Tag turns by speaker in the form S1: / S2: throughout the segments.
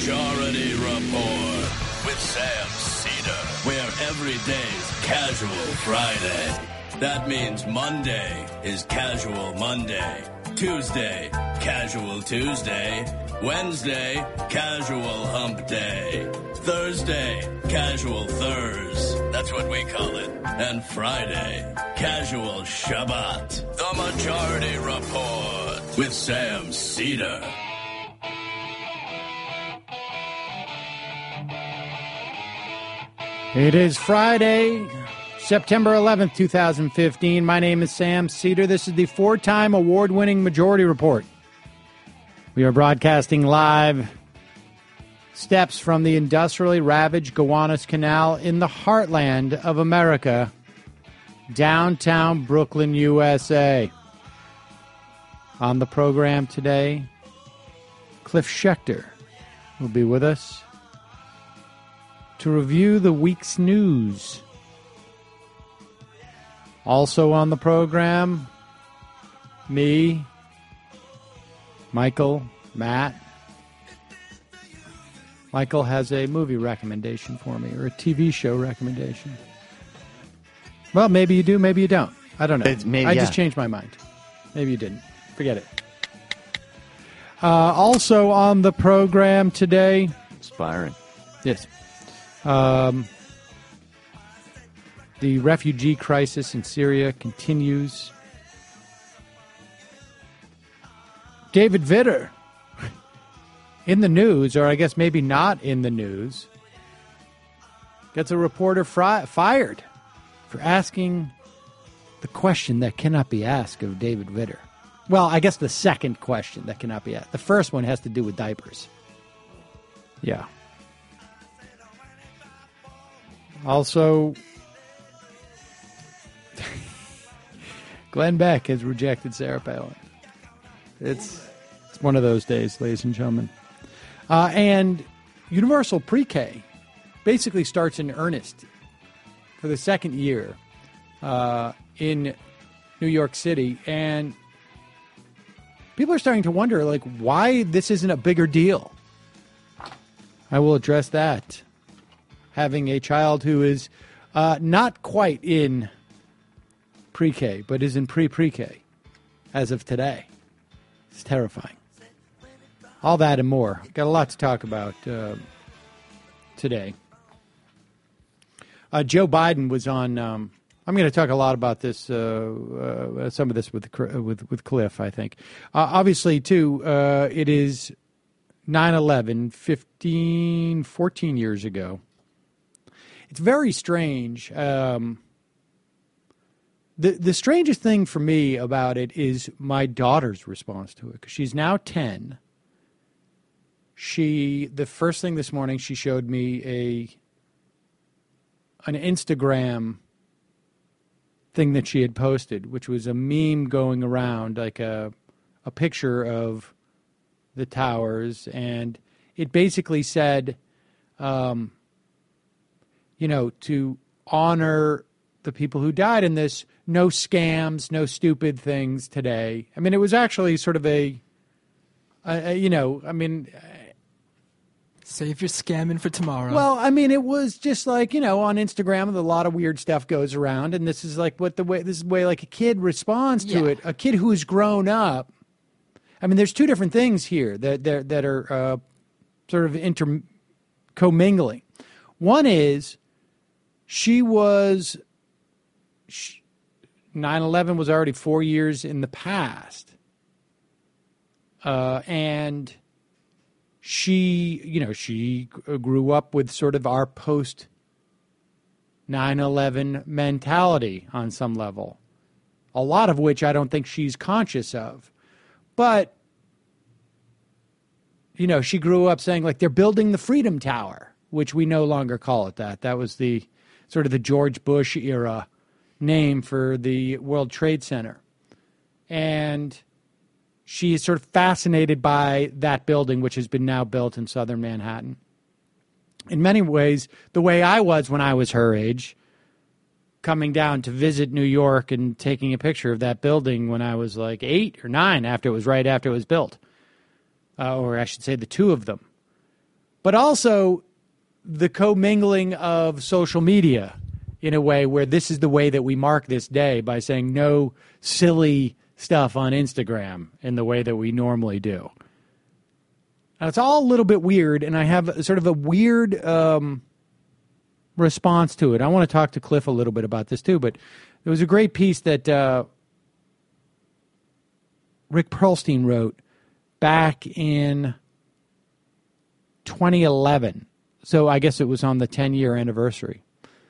S1: Majority Report with Sam Cedar, where every day's Casual Friday. That means Monday is Casual Monday, Tuesday, Casual Tuesday, Wednesday, Casual Hump Day, Thursday, Casual Thurs, that's what we call it, and Friday, Casual Shabbat. The Majority Report with Sam Cedar.
S2: It is Friday, September 11th, 2015. My name is Sam Cedar. This is the four-time award-winning Majority Report. We are broadcasting live steps from the industrially ravaged Gowanus Canal in the heartland of America, downtown Brooklyn, USA. On the program today, Cliff Schechter will be with us to review the week's news. Also on the program, me, Michael, Matt. Michael has a movie recommendation for me, or a TV show recommendation. Well, maybe you do, maybe you don't. I don't know. I just changed my mind. Maybe you didn't. Forget it. Also on the program today.
S3: Inspiring.
S2: Yes. The refugee crisis in Syria continues. David Vitter, in the news, or I guess maybe not in the news, gets a reporter fired for asking the question that cannot be asked of David Vitter. Well, I guess the second question that cannot be asked. The first one has to do with diapers. Yeah. Also, Glenn Beck has rejected Sarah Palin. It's one of those days, ladies and gentlemen. And Universal Pre-K basically starts in earnest for the second year in New York City. And people are starting to wonder, like, why this isn't a bigger deal. I will address that. Having a child who is not quite in pre-K, but is in pre-K as of today. It's terrifying. All that and more. Got a lot to talk about today. Joe Biden was on. I'm going to talk a lot about this. Some of this with Cliff, I think. Obviously, too, it is 9/11, 14 years ago. It's very strange. The strangest thing for me about it is my daughter's response to it, because she's now 10. The first thing this morning, she showed me an Instagram thing that she had posted, which was a meme going around, like a picture of the towers, and it basically said, to honor the people who died in this, no scams, no stupid things today. I mean, it was actually sort of save your
S4: scamming for tomorrow.
S2: Well, I mean, it was just like, on Instagram, a lot of weird stuff goes around, and this is like this is the way like a kid responds to it. A kid who's grown up. I mean, there's two different things here that are sort of commingling. One is 9/11 was already 4 years in the past. And she grew up with sort of our post 9/11 mentality on some level, a lot of which I don't think she's conscious of. But, she grew up saying, like, they're building the Freedom Tower, which we no longer call it that. That was the sort of the George Bush era name for the World Trade Center. And she is sort of fascinated by that building, which has been now built in southern Manhattan. In many ways, the way I was when I was her age, coming down to visit New York and taking a picture of that building when I was like 8 or 9, right after it was built. Or I should say the two of them. but also the commingling of social media in a way where this is the way that we mark this day by saying no silly stuff on Instagram in the way that we normally do. Now, it's all a little bit weird, and I have sort of a weird response to it. I want to talk to Cliff a little bit about this too, but there was a great piece that Rick Perlstein wrote back in 2011. So I guess it was on the 10-year anniversary.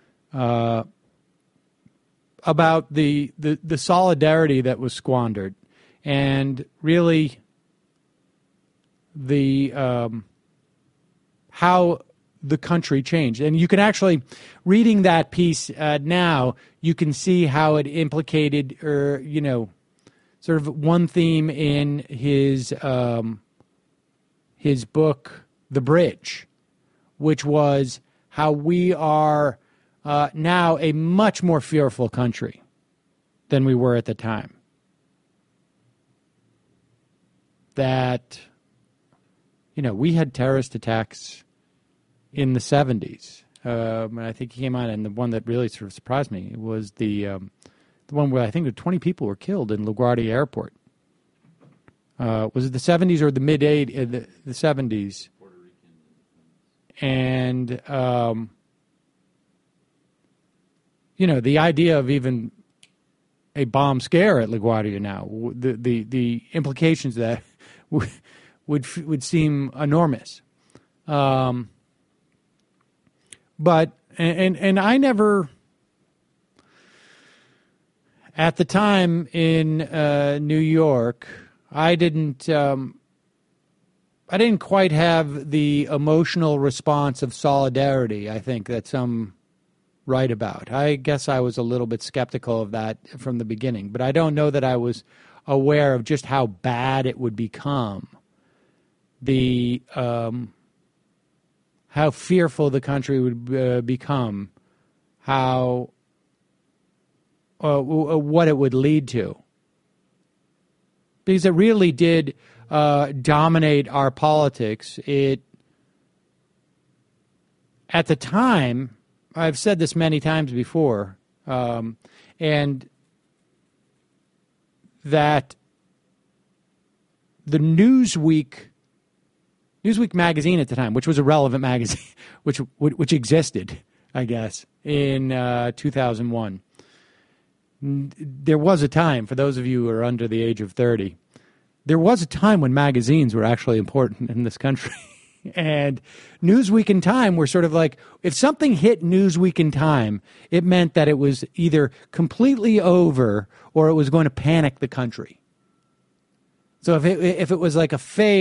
S2: About the solidarity that was squandered, and really the how the country changed. And you can actually, reading that piece now, you can see how it implicated, or sort of one theme in his book, The Bridge, which was how we are now a much more fearful country than we were at the time. That, we had terrorist attacks in the 70s. And I think he came out, and the one that really sort of surprised me was the one where I think 20 people were killed in LaGuardia Airport. Was it the 70s or the mid-80s? The 70s. And, the idea of even a bomb scare at LaGuardia now, the implications of that would seem enormous. But I never, at the time in New York, I didn't quite have the emotional response of solidarity, I think, that some write about. I guess I was a little bit skeptical of that from the beginning, but I don't know that I was aware of just how bad it would become, how fearful the country would become, how what it would lead to. Because it really did dominate our politics. At the time, I've said this many times before, and that the Newsweek magazine at the time, which was a relevant magazine, which existed, I guess, in 2001. There was a time, for those of you who are under the age of 30, there was a time when magazines were actually important in this country. And Newsweek and Time were sort of like, if something hit Newsweek and Time, it meant that it was either completely over or it was going to panic the country. So if it was like a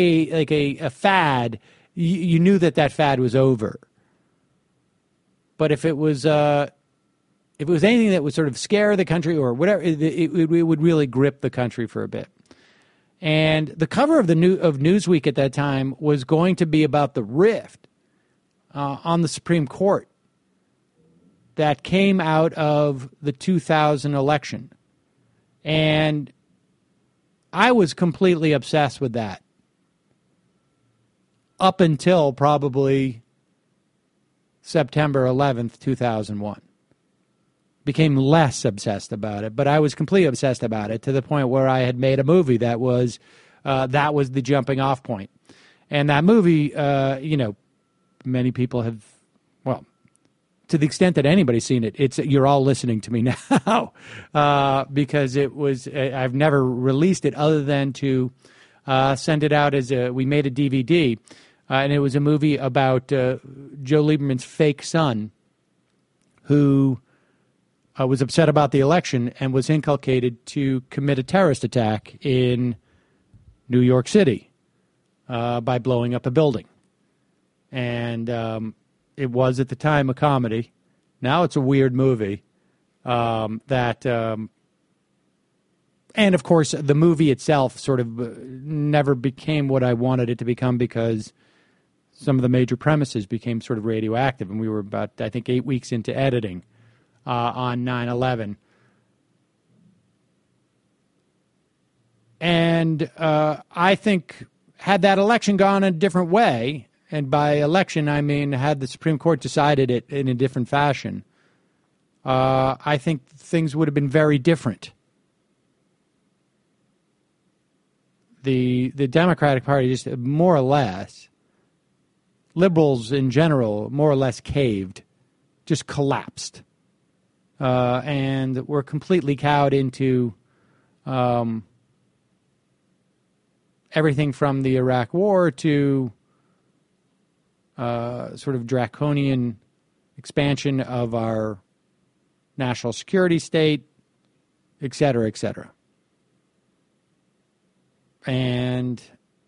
S2: fad, you knew that fad was over. But if it was anything that would sort of scare the country or whatever, it would really grip the country for a bit. And the cover of Newsweek at that time was going to be about the rift on the Supreme Court that came out of the 2000 election. And I was completely obsessed with that up until probably September 11th, 2001. Became less obsessed about it, but I was completely obsessed about it to the point where I had made a movie that was the jumping off point. And that movie, many people have, well, to the extent that anybody's seen it, you're all listening to me now because it was, I've never released it other than to send it out we made a DVD, and it was a movie about Joe Lieberman's fake son who was upset about the election and was inculcated to commit a terrorist attack in New York City by blowing up a building. And it was at the time a comedy. Now it's a weird movie. And of course, the movie itself sort of never became what I wanted it to become because some of the major premises became sort of radioactive. And we were about, I think, 8 weeks into editing on 9/11. And I think had that election gone a different way, and by election I mean had the Supreme Court decided it in a different fashion, I think things would have been very different. The Democratic Party just more or less, liberals in general, more or less caved, just collapsed, and were completely cowed into everything from the Iraq War to sort of draconian expansion of our national security state, et cetera, et cetera. And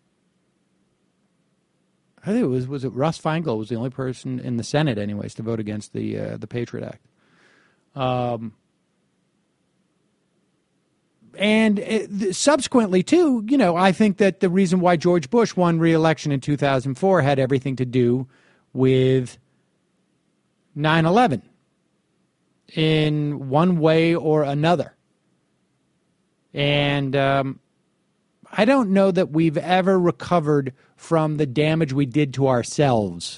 S2: I think it was it Russ Feingold was the only person in the Senate, anyways, to vote against the Patriot Act. Subsequently, too, I think that the reason why George Bush won re-election in 2004 had everything to do with 9/11 in one way or another. And I don't know that we've ever recovered from the damage we did to ourselves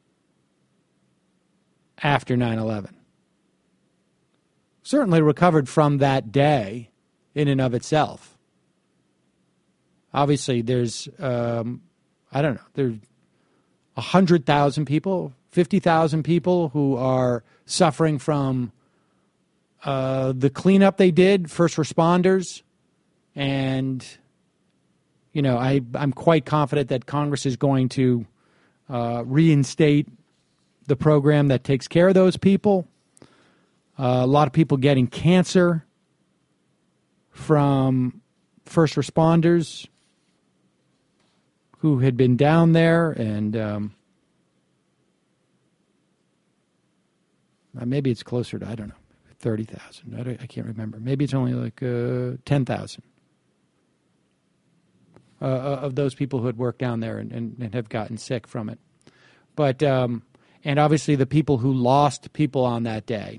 S2: after 9/11. Certainly recovered from that day in and of itself. Obviously, there's, there's 100,000 people, 50,000 people who are suffering from the cleanup they did, first responders, and I'm quite confident that Congress is going to reinstate the program that takes care of those people. A lot of people getting cancer from first responders who had been down there, and maybe it's closer to, 30,000. I can't remember. Maybe it's only like 10,000. Of those people who had worked down there and have gotten sick from it. But, and obviously the people who lost people on that day.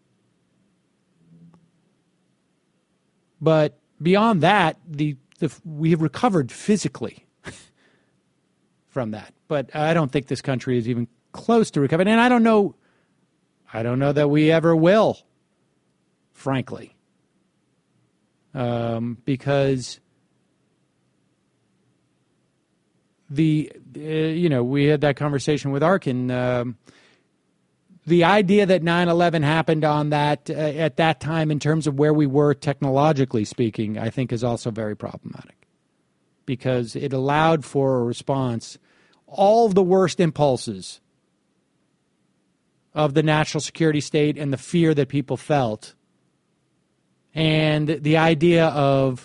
S2: But beyond that, we have recovered physically from that. But I don't think this country is even close to recovering. And I don't know that we ever will, frankly. Because we had that conversation with Arkin. The idea that 9/11 happened on that at that time in terms of where we were technologically speaking, I think is also very problematic because it allowed for a response, all of the worst impulses of the national security state and the fear that people felt, and the idea of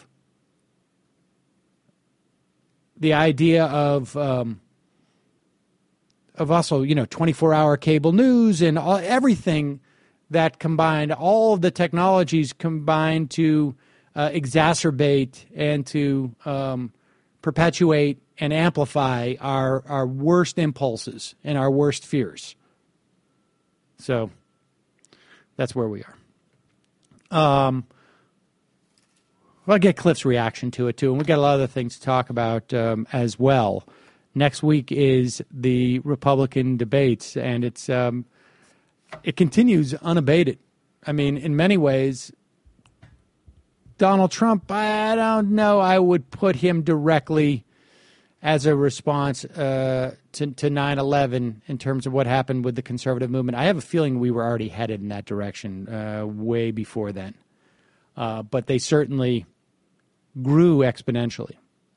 S2: also, 24-hour cable news and everything that combined, all of the technologies combined to exacerbate and to perpetuate and amplify our worst impulses and our worst fears. So that's where we are. I'll get Cliff's reaction to it, too, and we've got a lot of other things to talk about as well. Next week is the Republican debates, and it continues unabated. I mean, in many ways, Donald Trump, I don't know, I would put him directly as a response to 9/11 in terms of what happened with the conservative movement. I have a feeling we were already headed in that direction way before then. But they certainly grew exponentially.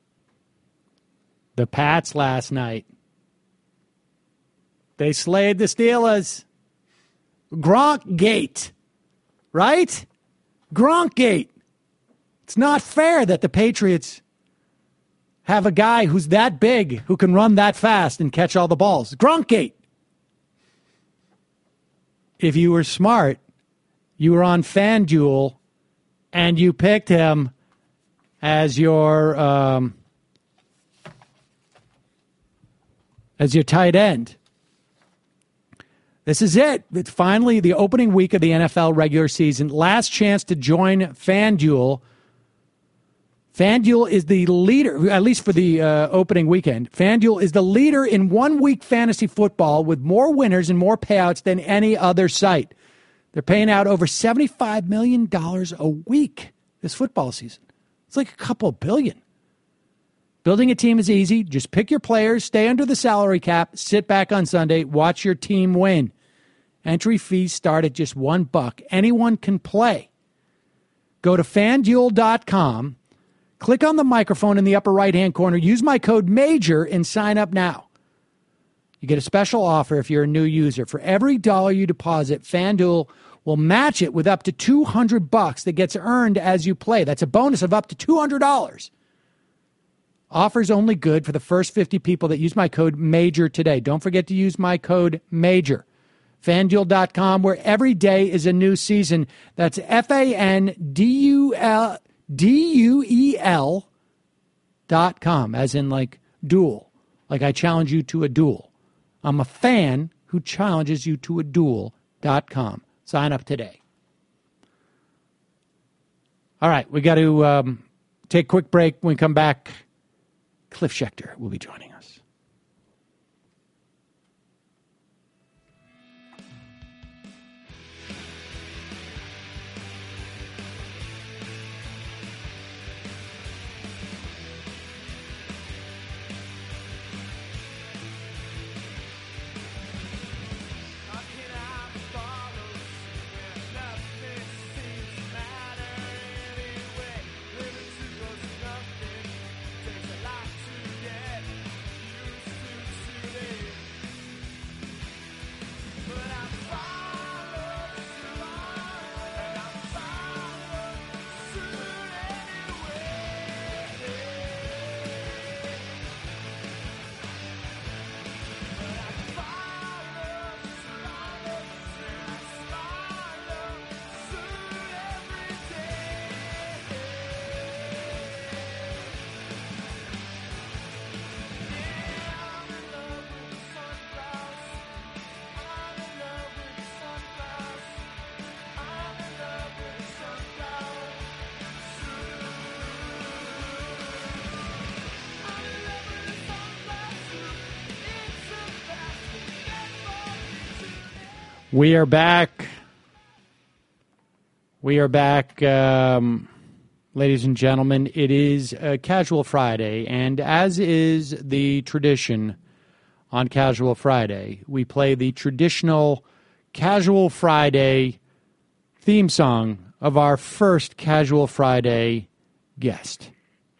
S2: The Pats last night, they slayed the Steelers. Gronk Gate, right? Gronk Gate. It's not fair that the Patriots have a guy who's that big, who can run that fast and catch all the balls. Gronk Gate. If you were smart, you were on FanDuel and you picked him as your tight end. This is it. It's finally the opening week of the NFL regular season. Last chance to join FanDuel FanDuel is the leader, at least for the opening weekend. FanDuel is the leader in 1 week fantasy football with more winners and more payouts than any other site. They're paying out over $75 million a week this football season. It's like a couple billion. Building a team is easy. Just pick your players, stay under the salary cap, sit back on Sunday, watch your team win. Entry fees start at just $1. Anyone can play. Go to FanDuel.com. Click on the microphone in the upper right-hand corner. Use my code MAJOR and sign up now. You get a special offer if you're a new user. For every dollar you deposit, FanDuel will match it with up to $200 that gets earned as you play. That's a bonus of up to $200. Offer's only good for the first 50 people that use my code MAJOR today. Don't forget to use my code MAJOR. FanDuel.com, where every day is a new season. That's FanDuel.com, as in like duel. Like I challenge you to a duel. I'm a fan who challenges you to a duel.com. Sign up today. All right, we got to take a quick break. When we come back, Cliff Schechter will be joining us. We are back. Ladies and gentlemen. It is Casual Friday, and as is the tradition on Casual Friday, we play the traditional Casual Friday theme song of our first Casual Friday guest.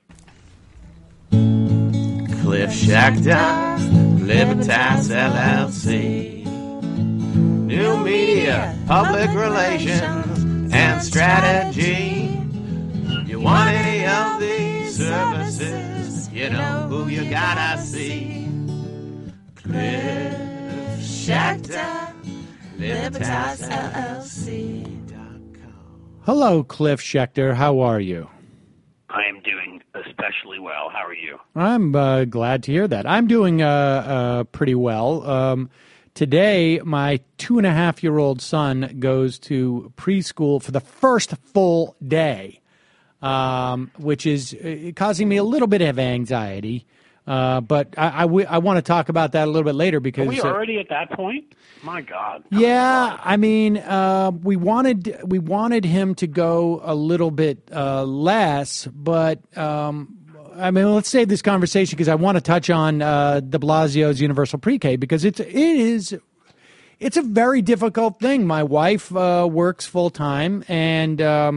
S3: Cliff Schechter, Libertas LLC. New media, public relations, and strategy. You want any of these services, you know who you gotta see. Cliff Schechter, Libertas LLC.com.
S2: Hello, Cliff Schechter. How are you?
S5: I am doing especially well. How are you?
S2: I'm glad to hear that. I'm doing pretty well. Today, my 2.5-year-old son goes to preschool for the first full day, which is causing me a little bit of anxiety. But I want to talk about that a little bit later because...
S5: Are we already at that point? My God.
S2: Yeah, I mean, we wanted him to go a little bit less, but... I mean, let's save this conversation because I want to touch on de Blasio's universal pre-K because it's a very difficult thing. My wife works full time, and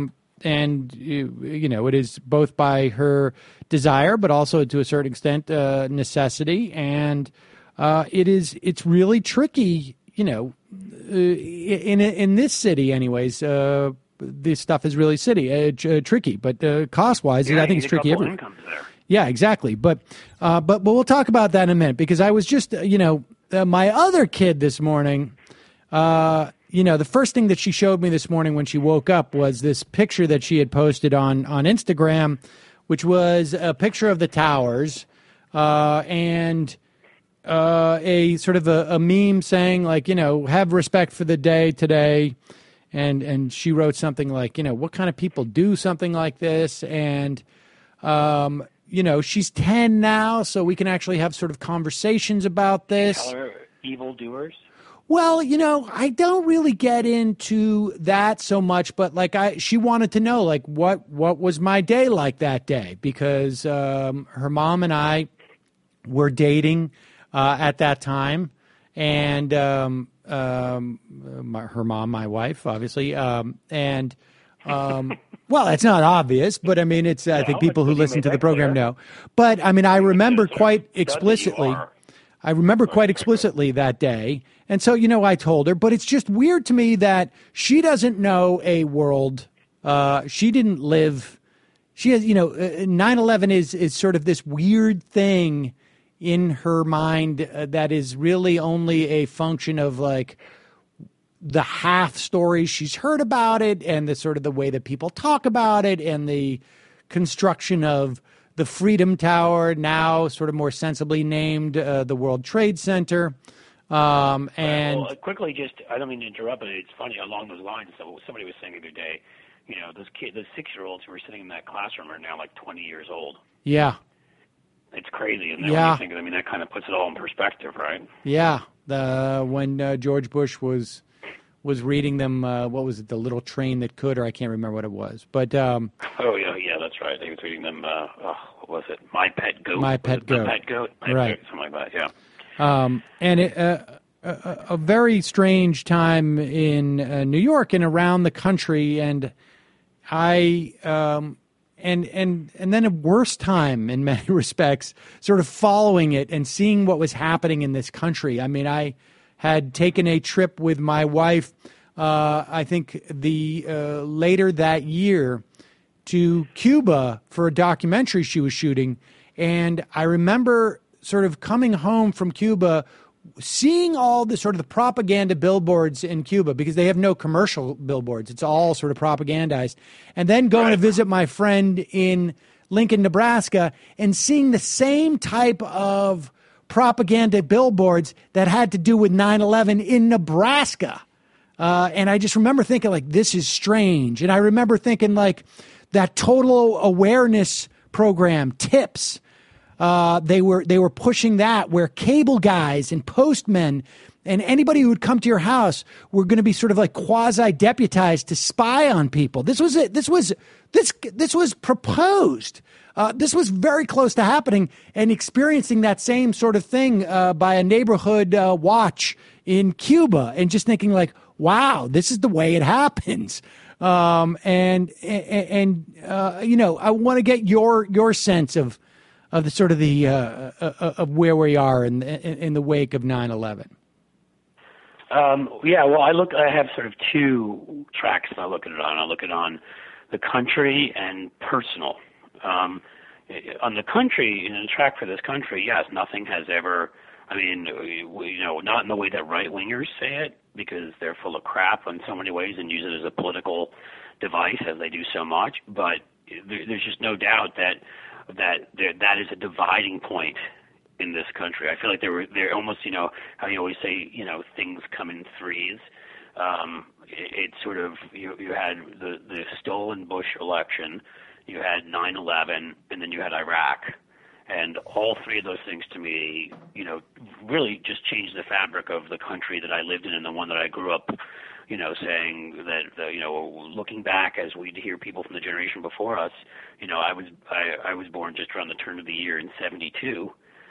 S2: you know, it is both by her desire, but also to a certain extent necessity, and it's really tricky. You know, in this city, anyways. This stuff is really tricky, but cost-wise, I think it's tricky everywhere. Yeah, exactly. But we'll talk about that in a minute because I was just, my other kid this morning, the first thing that she showed me this morning when she woke up was this picture that she had posted on Instagram, which was a picture of the towers and a sort of a meme saying, like, have respect for the day today. And she wrote something like, what kind of people do something like this? And She's 10 now, so we can actually have sort of conversations about this.
S5: Tell her evildoers?
S2: Well, I don't really get into that so much, but she wanted to know what was my day like that day, because her mom and I were dating at that time, and her mom, my wife, obviously, and well, it's not obvious, but I mean, it's I think people who listen to the program know. But I mean, I remember quite explicitly. I remember quite explicitly that day. And so, I told her, but it's just weird to me that she doesn't know a world. She didn't live. She has, 9/11 is sort of this weird thing in her mind that is really only a function of the half stories she's heard about it, and the sort of the way that people talk about it, and the construction of the Freedom Tower, now sort of more sensibly named the World Trade Center.
S5: Quickly, I don't mean to interrupt, but it's funny along those lines. So somebody was saying the other day, those 6-year-olds who were sitting in that classroom are now 20 years old.
S2: Yeah.
S5: It's crazy. And then when you think, that kind of puts it all in perspective, right?
S2: Yeah. When George Bush was reading them, what was it, The Little Train That Could, or I can't remember what it was. But
S5: oh, yeah, that's right. He was reading them, what was it? My Pet Goat.
S2: My Pet Goat.
S5: My Pet Goat.
S2: Right.
S5: Something like that, yeah.
S2: And a very strange time in New York and around the country, and and then a worse time in many respects, sort of following it and seeing what was happening in this country. I mean, I had taken a trip with my wife, I think later that year, to Cuba for a documentary she was shooting. And I remember sort of coming home from Cuba, seeing all the sort of the propaganda billboards in Cuba, because they have no commercial billboards. It's all sort of propagandized. And then going to visit my friend in Lincoln, Nebraska, and seeing the same type of propaganda billboards that had to do with 9/11 in Nebraska. And I just remember thinking, this is strange. And I remember thinking, that total awareness program, TIPS, they were pushing that, where cable guys and postmen and anybody who would come to your house were going to be sort of quasi-deputized to spy on people. This was it. This was proposed. This was very close to happening, and experiencing that same sort of thing by a neighborhood watch in Cuba, and just thinking wow, this is the way it happens. I want to get your sense of the sort of of where we are in the wake of 9/11.
S5: I have sort of two tracks I look at it on. I look at it on the country and personal. On the country, in the track for this country, yes, nothing has ever. I mean, not in the way that right wingers say it, because they're full of crap in so many ways and use it as a political device, as they do so much. But there's just no doubt that is a dividing point in this country. I feel like they're almost, how you always say, things come in threes. It's sort of, you had the stolen Bush election, you had 9/11, and then you had Iraq. And all three of those things, to me, really just changed the fabric of the country that I lived in and the one that I grew up, saying that, looking back, as we'd hear people from the generation before us, I was born just around the turn of the year in 1972,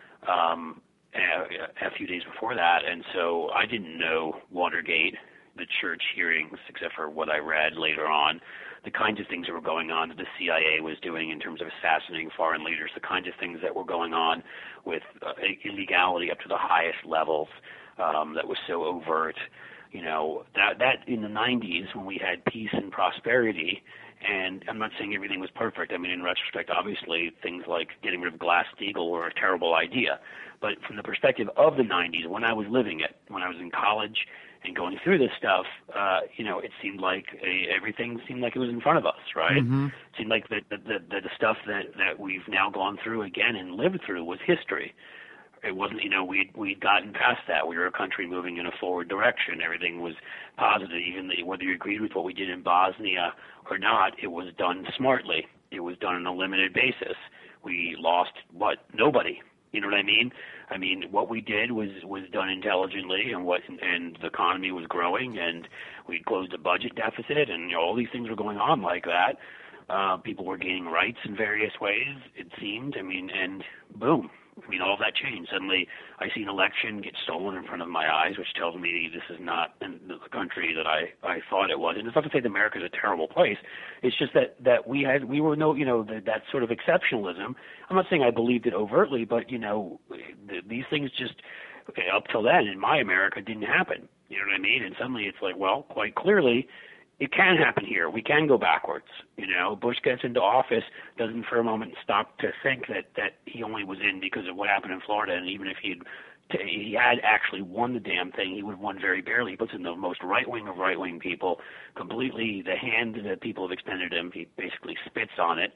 S5: a few days before that. And so I didn't know Watergate, the church hearings, except for what I read later on, the kinds of things that were going on that the CIA was doing in terms of assassinating foreign leaders, the kinds of things that were going on with illegality up to the highest levels, that was so overt. That in the 90s, when we had peace and prosperity, and I'm not saying everything was perfect. I mean, in retrospect, obviously, things like getting rid of Glass-Steagall were a terrible idea. But from the perspective of the 90s, when I was living it, when I was in college and going through this stuff, it seemed like everything seemed like it was in front of us, right? Mm-hmm. It seemed like the stuff that we've now gone through again and lived through was history. It wasn't, we'd gotten past that. We were a country moving in a forward direction. Everything was positive. Even whether you agreed with what we did in Bosnia or not, it was done smartly. It was done on a limited basis. We lost nobody. You know what I mean? I mean, what we did was done intelligently, and the economy was growing, and we closed a budget deficit, and all these things were going on like that. People were gaining rights in various ways, it seemed. I mean, and boom. I mean, all of that changed. Suddenly, I see an election get stolen in front of my eyes, which tells me this is not the country that I thought it was. And it's not to say that America is a terrible place. It's just that we were that sort of exceptionalism. I'm not saying I believed it overtly, but these things just up till then in my America didn't happen. You know what I mean? And suddenly it's like, well, quite clearly, it can happen here. We can go backwards. Bush gets into office, doesn't for a moment stop to think that he only was in because of what happened in Florida, and even if he had actually won the damn thing, he would have won very barely. He puts in the most right-wing of right-wing people, completely the hand that people have extended him. He basically spits on it,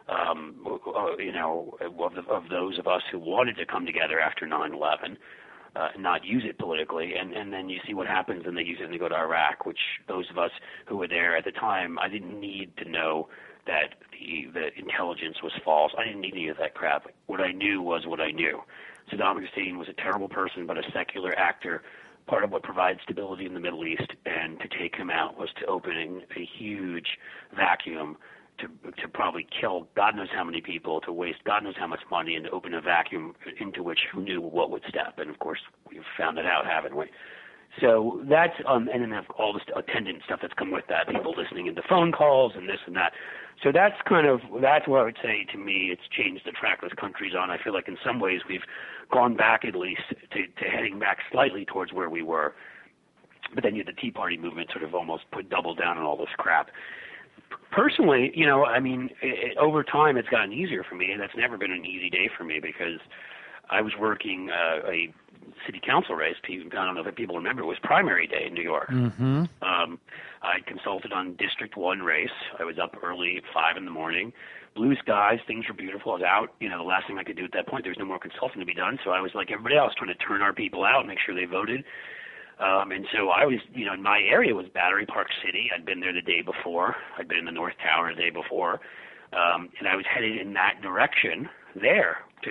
S5: of those of us who wanted to come together after 9/11. Not use it politically, and then you see what happens, and they use it and they go to Iraq, which those of us who were there at the time, I didn't need to know that the intelligence was false. I didn't need any of that crap. What I knew was what I knew. Saddam Hussein was a terrible person, but a secular actor, part of what provides stability in the Middle East, and to take him out was to open a huge vacuum to probably kill God knows how many people, to waste God knows how much money, and to open a vacuum into which who knew what would step. And, of course, we've found it out, haven't we? So that's and then all this attendant stuff that's come with that, people listening into phone calls and this and that. So that's what I would say. To me, it's changed the track this country's on. I feel like in some ways we've gone back at least to heading back slightly towards where we were. But then you had the Tea Party movement sort of almost put double down on all this crap. Personally, over time it's gotten easier for me, and that's never been an easy day for me because I was working a city council race. I don't know if people remember, it was primary day in New York.
S2: Mm-hmm.
S5: I consulted on District 1 race. I was up early at 5 in the morning. Blue skies, things were beautiful. I was out. The last thing I could do at that point, there was no more consulting to be done, so I was like everybody else trying to turn our people out and make sure they voted. And so I was, in my area was Battery Park City. I'd been there the day before. I'd been in the North Tower the day before. And I was headed in that direction there, to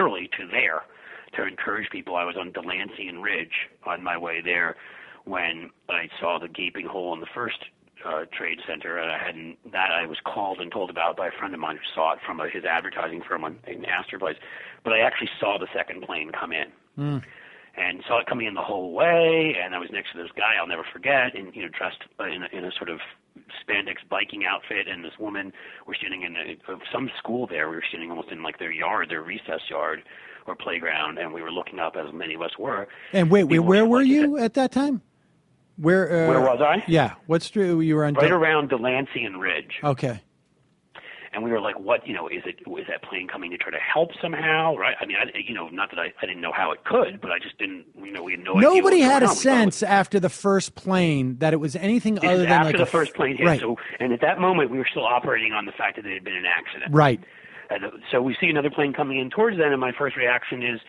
S5: encourage people. I was on Delancey and Ridge on my way there when I saw the gaping hole in the first trade center. And I was called and told about by a friend of mine who saw it from his advertising firm in Astor Place. But I actually saw the second plane come in.
S2: Mm.
S5: And saw it coming in the whole way, and I was next to this guy I'll never forget, and dressed in a sort of spandex biking outfit, and this woman. We're standing in some school there. We were standing almost in like their yard, their recess yard or playground, and we were looking up, as many of us were.
S2: And wait, where were you at that time? Where
S5: was I?
S2: Yeah, what street you were on?
S5: Right around Delancey and Ridge.
S2: Okay.
S5: And we were like, what, is that plane coming to try to help somehow, right? I mean, not that I didn't know how it could, but I just didn't, we had no idea.
S2: Nobody had a sense after the first plane that it was anything other than
S5: after the first plane hit.
S2: Right.
S5: So, and at that moment, we were still operating on the fact that there had been an accident.
S2: Right.
S5: So we see another plane coming in towards them, and my first reaction is,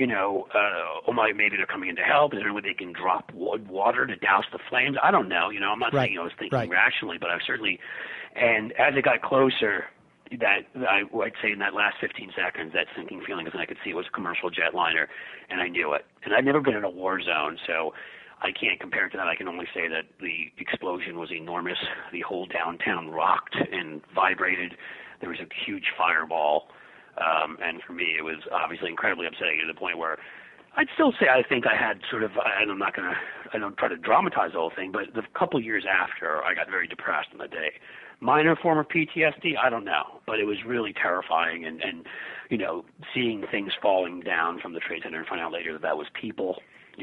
S5: maybe they're coming in to help. Is there a way they can drop water to douse the flames? I don't know. I'm not saying I was thinking rationally, but I certainly. And as it got closer, I'd say in that last 15 seconds, that sinking feeling, because I could see it was a commercial jetliner, and I knew it. And I've never been in a war zone, so I can't compare it to that. I can only say that the explosion was enormous. The whole downtown rocked and vibrated. There was a huge fireball. And for me, it was obviously incredibly upsetting to the point where I'd still say I think I had sort of, I don't try to dramatize the whole thing, but the couple years after, I got very depressed on the day. Minor form of PTSD, I don't know, but it was really terrifying, and seeing things falling down from the Trade Center and finding out later that was people,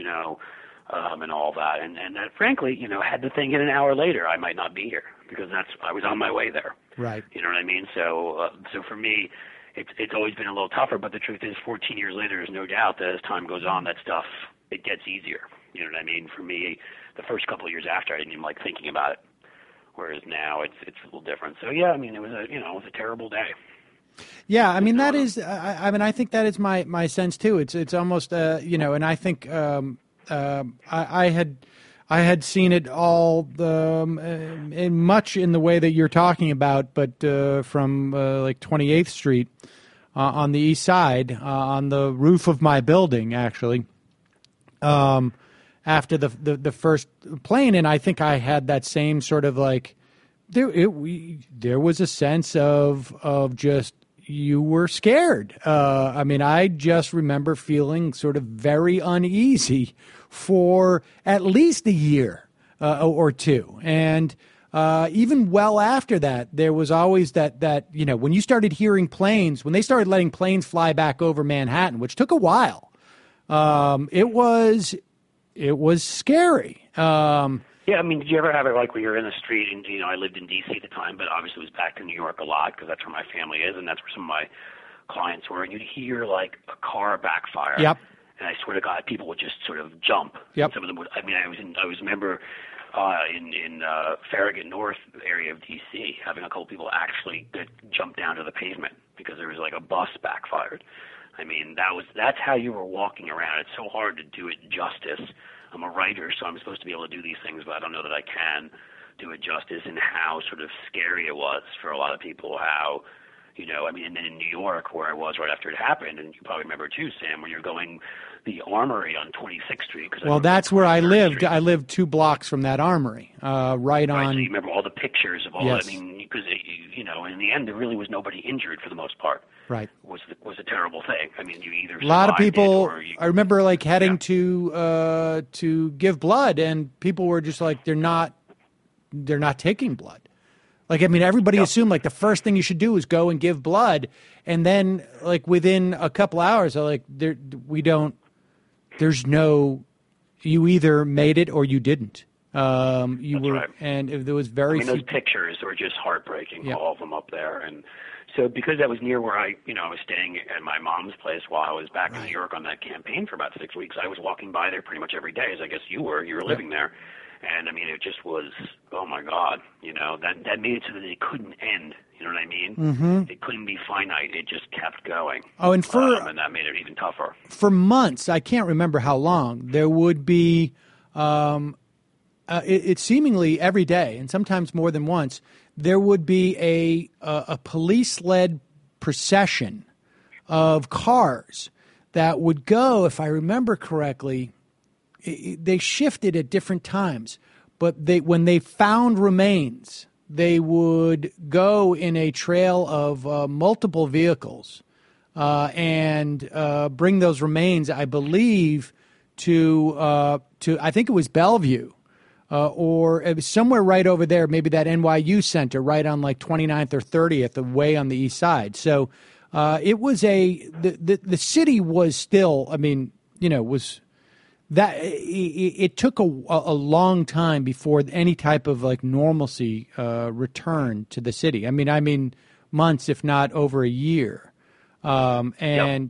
S5: and all that, and that frankly, had the thing hit an hour later, I might not be here because I was on my way there.
S2: Right.
S5: You know what I mean? So for me, it's always been a little tougher, but the truth is 14 years later, there's no doubt that as time goes on, that stuff, it gets easier. You know what I mean? For me, the first couple of years after, I didn't even like thinking about it. Whereas now it's a little different. So yeah, I mean, it was a terrible day.
S2: Yeah, I mean, that is, I think that is my sense too. It's almost, and I think, I I had seen it all in much in the way that you're talking about, but from like 28th Street on the east side, on the roof of my building, actually, after the first plane. And I think I had that same sort of like, there was a sense of just, you were scared. I mean, I just remember feeling sort of very uneasy for at least a year or two. And even well after that, there was always that, you know, when you started hearing planes, when they started letting planes fly back over Manhattan, which took a while, it was scary.
S5: Yeah, I mean, did you ever have it like where you're in the street and, you know, I lived in D.C. at the time, but obviously was back to New York a lot because that's where my family is and that's where some of my clients were, and you'd hear like a car backfire.
S2: Yep.
S5: And I swear to God, people would just sort of jump.
S2: Yep.
S5: Some of them would. I mean, I was remember in Farragut North area of D.C. having a couple people actually that jumped down to the pavement because there was like a bus backfired. I mean, that's how you were walking around. It's so hard to do it justice. I'm a writer, so I'm supposed to be able to do these things, but I don't know that I can do it justice, and how sort of scary it was for a lot of people. How, you know, I mean, and then in New York, where I was right after it happened, and you probably remember too, Sam, when you're going the Armory on 26th Street.
S2: Well, that's where I lived. I lived 2 blocks from that Armory, right on.
S5: So you remember all the pictures of all.
S2: Yes.
S5: I mean, because you know, in the end, there really was nobody injured for the most part.
S2: Right.
S5: Was a terrible thing. I mean, you either
S2: a lot of people. I remember like heading
S5: yeah.
S2: to give blood, and people were just like, they're not taking blood. Like, I mean, everybody
S5: Yep.
S2: assumed like the first thing you should do is go and give blood, and then like within a couple hours, they're like, there's no, you either made it or you didn't.
S5: That's right.
S2: And there was very.
S5: I mean, those pictures were just heartbreaking.
S2: Yep.
S5: All of them up there, and so because that was near where I was staying at my mom's place while I was back in New York on that campaign for about 6 weeks. I was walking by there pretty much every day, as I guess you were. You were living there. And I mean, it just was, oh my God, you know, that made it so that it couldn't end. You know what I mean?
S2: Mm-hmm.
S5: It couldn't be finite. It just kept going.
S2: Oh, and
S5: and that made it even tougher.
S2: For months, I can't remember how long, there would be, it seemingly every day, and sometimes more than once, there would be a police-led procession of cars that would go, if I remember correctly. They shifted at different times, but when they found remains, they would go in a trail of multiple vehicles and bring those remains, I believe, to I think it was Bellevue or it was somewhere right over there, maybe that NYU Center right on like 29th or 30th, away on the east side. So it was the city was still, I mean, you know, was. That it took a long time before any type of like normalcy returned to the city. I mean months, if not over a year. And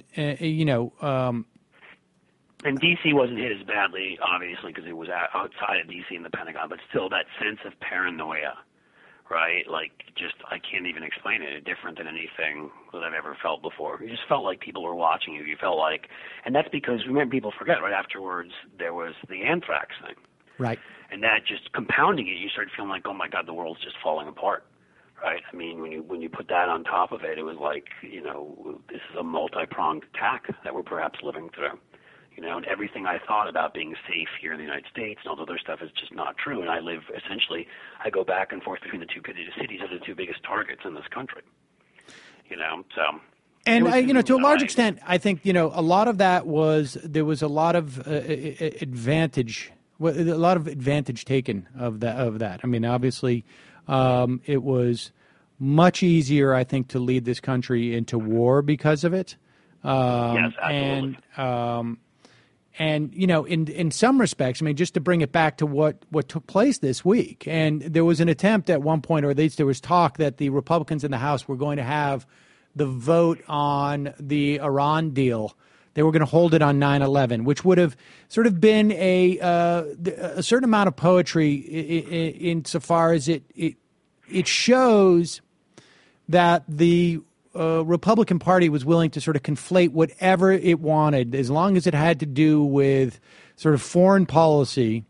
S5: D.C. wasn't hit as badly, obviously, because it was outside of D.C. in the Pentagon, but still that sense of paranoia, right? Like, just, I can't even explain it. It's different than anything that I've ever felt before. You just felt like people were watching you. You felt like, and that's because, remember, people forget, right afterwards, there was the anthrax thing.
S2: Right.
S5: And that just compounding it, you started feeling like, oh my God, the world's just falling apart, right? I mean, when you put that on top of it, it was like, you know, this is a multi-pronged attack that we're perhaps living through. You know, and everything I thought about being safe here in the United States and all the other stuff is just not true. And I live, essentially, I go back and forth between the two cities that are the 2 biggest targets in this country. You know, so.
S2: And, to a large extent, I think, a lot of that was, there was a lot of advantage taken of that. I mean, obviously, it was much easier, I think, to lead this country into war because of it.
S5: Yes, absolutely.
S2: And in some respects, I mean, just to bring it back to what took place this week, and there was an attempt at one point, or at least there was talk that the Republicans in the House were going to have the vote on the Iran deal. They were going to hold it on 9/11, which would have sort of been a certain amount of poetry insofar as it shows that the Republican Party was willing to sort of conflate whatever it wanted, as long as it had to do with sort of foreign policy,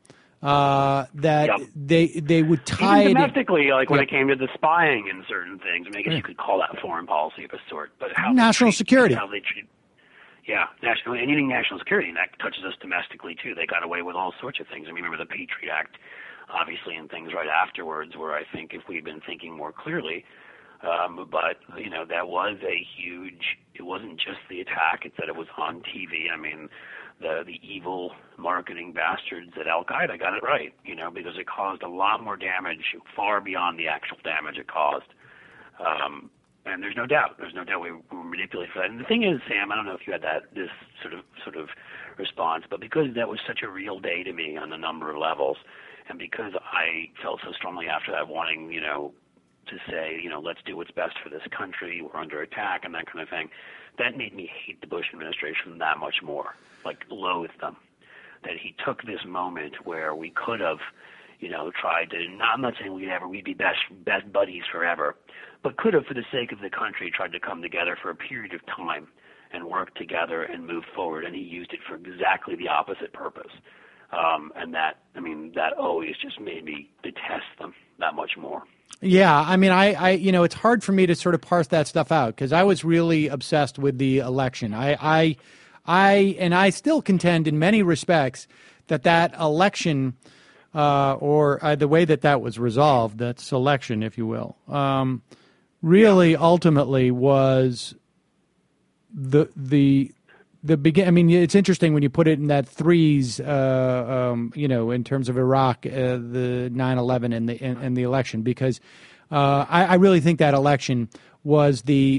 S2: that they would tie
S5: even
S2: it
S5: domestically, like when it came to the spying and certain things. I mean, I guess you could call that foreign policy of a sort, but how
S2: national security.
S5: How they treat, national and eating national security, and that touches us domestically too. They got away with all sorts of things. I mean, remember the Patriot Act, obviously, and things right afterwards, where I think if we'd been thinking more clearly. But, that was a huge, it wasn't just the attack, it's that it was on TV. I mean, the evil marketing bastards at Al-Qaeda got it right, because it caused a lot more damage, far beyond the actual damage it caused. And there's no doubt we were manipulated for that. And the thing is, Sam, I don't know if you had this sort of response, but because that was such a real day to me on a number of levels, and because I felt so strongly after that wanting, to say, let's do what's best for this country, we're under attack and that kind of thing, that made me hate the Bush administration that much more, loathe them. That he took this moment where we could have, tried to, I'm not saying we'd be best buddies forever, but could have, for the sake of the country, tried to come together for a period of time and work together and move forward, and he used it for exactly the opposite purpose. And that always just made me detest them that much more.
S2: Yeah, I mean, I it's hard for me to sort of parse that stuff out because I was really obsessed with the election. I still contend in many respects that election, or the way that was resolved, that selection, if you will, really ultimately was the begin. I mean, it's interesting when you put it in that threes, in terms of Iraq, the 9/11 and the election, because I really think that election was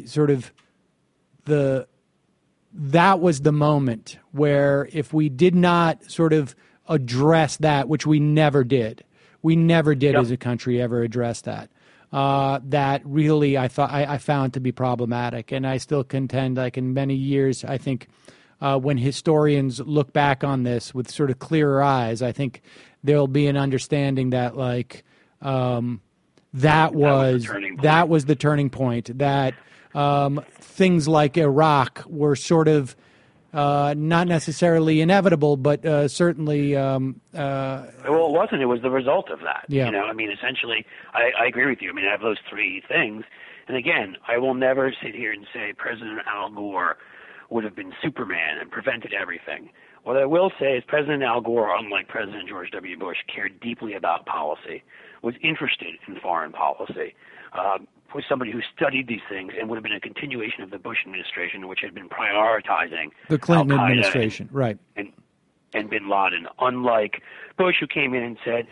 S2: that was the moment where if we did not sort of address that, which we never did as a country ever address that. That really I found to be problematic, and I still contend, in many years, I think. When historians look back on this with sort of clearer eyes, I think there'll be an understanding that that was the turning point. That things like Iraq were sort of not necessarily inevitable, but certainly. Well,
S5: it wasn't. It was the result of that.
S2: Yeah.
S5: I mean, essentially, I agree with you. I mean, I have those three things, and again, I will never sit here and say President Al Gore would have been Superman and prevented everything. What I will say is President Al Gore, unlike President George W. Bush, cared deeply about policy, was interested in foreign policy, was somebody who studied these things and would have been a continuation of the Bush administration, which had been prioritizing
S2: the Clinton
S5: Al-Qaeda
S2: administration, right.
S5: And bin Laden, unlike Bush, who came in and said,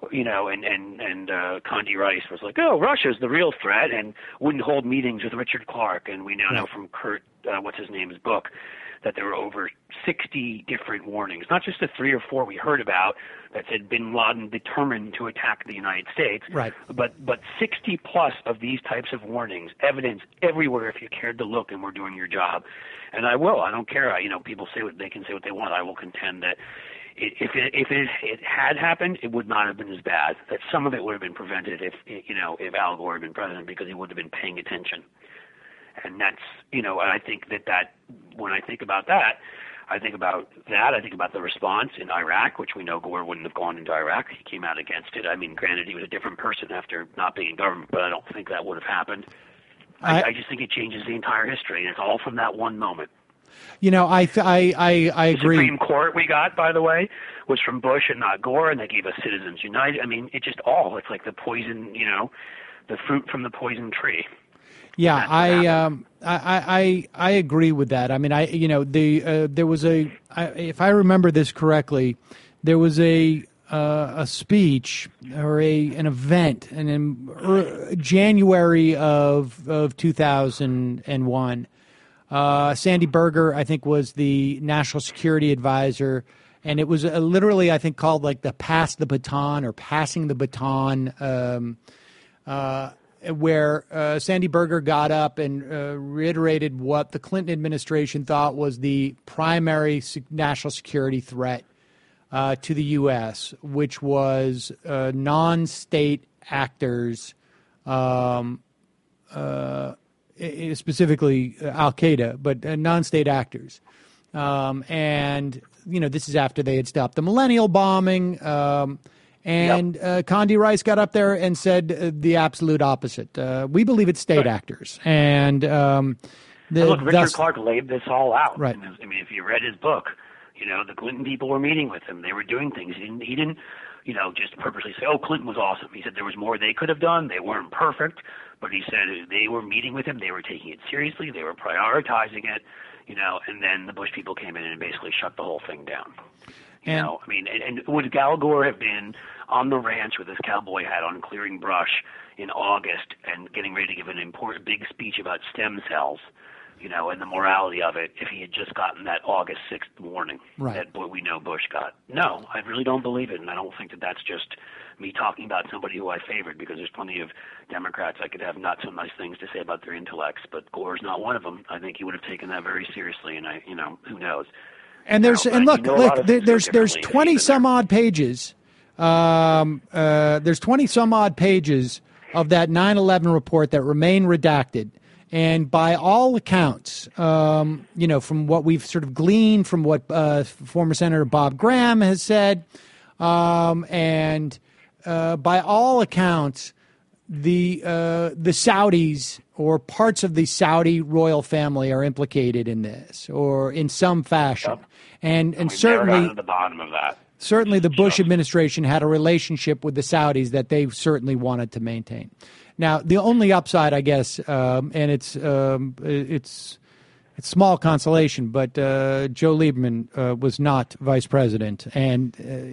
S5: and Condi Rice was like, oh, Russia's the real threat, and wouldn't hold meetings with Richard Clark. And we now know from Kurt, what's-his-name's book, that there were over 60 different warnings, not just the 3 or 4 we heard about that said bin Laden determined to attack the United States,
S2: right.
S5: but 60 plus of these types of warnings, evidence everywhere if you cared to look and were doing your job. And I don't care. People they can say what they want. I will contend that if it had happened, it would not have been as bad. That some of it would have been prevented if Al Gore had been president, because he would have been paying attention. And that's, I think that when I think about that, I think about the response in Iraq, which we know Gore wouldn't have gone into Iraq. He came out against it. I mean, granted, he was a different person after not being in government, but I don't think that would have happened. I just think it changes the entire history, and it's all from that one moment.
S2: I agree.
S5: The Supreme Court we got, by the way, was from Bush and not Gore, and they gave us Citizens United. I mean, it's like the poison, the fruit from the poison tree.
S2: Yeah, I agree with that. I mean, there was if I remember this correctly, there was a speech or an event, and in January of 2001. Sandy Berger, I think, was the national security advisor, and it was literally, I think, called the pass the baton or passing the baton, where Sandy Berger got up and reiterated what the Clinton administration thought was the primary national security threat to the U.S., which was non-state actors, specifically Al-Qaeda, but non-state actors. And, this is after they had stopped the millennial bombing. Condi Rice got up there and said the absolute opposite. We believe it's state actors. And
S5: Richard Clark laid this all out.
S2: Right.
S5: I mean, if you read his book, the Clinton people were meeting with him. They were doing things. He didn't just purposely say, oh, Clinton was awesome. He said there was more they could have done. They weren't perfect. But he said they were meeting with him. They were taking it seriously. They were prioritizing it, and then the Bush people came in and basically shut the whole thing down. And would Al Gore have been on the ranch with his cowboy hat on, clearing brush in August and getting ready to give an important big speech about stem cells, and the morality of it, if he had just gotten that August 6th warning that we know Bush got? No, I really don't believe it, and I don't think that that's just me talking about somebody who I favored, because there's plenty of Democrats I could have not so nice things to say about their intellects, but Gore's not one of them. I think he would have taken that very seriously, and who knows?
S2: And there's 20 some odd pages. There's 20 some odd pages of that 9/11 report that remain redacted. And by all accounts, from what we've sort of gleaned from what former Senator Bob Graham has said, and by all accounts, the Saudis or parts of the Saudi royal family are implicated in this, or in some fashion.
S5: Yep.
S2: And certainly
S5: never gotten to the bottom of that.
S2: Certainly, the Bush administration had a relationship with the Saudis that they certainly wanted to maintain. Now, the only upside, I guess, and it's small consolation, but Joe Lieberman was not vice president, and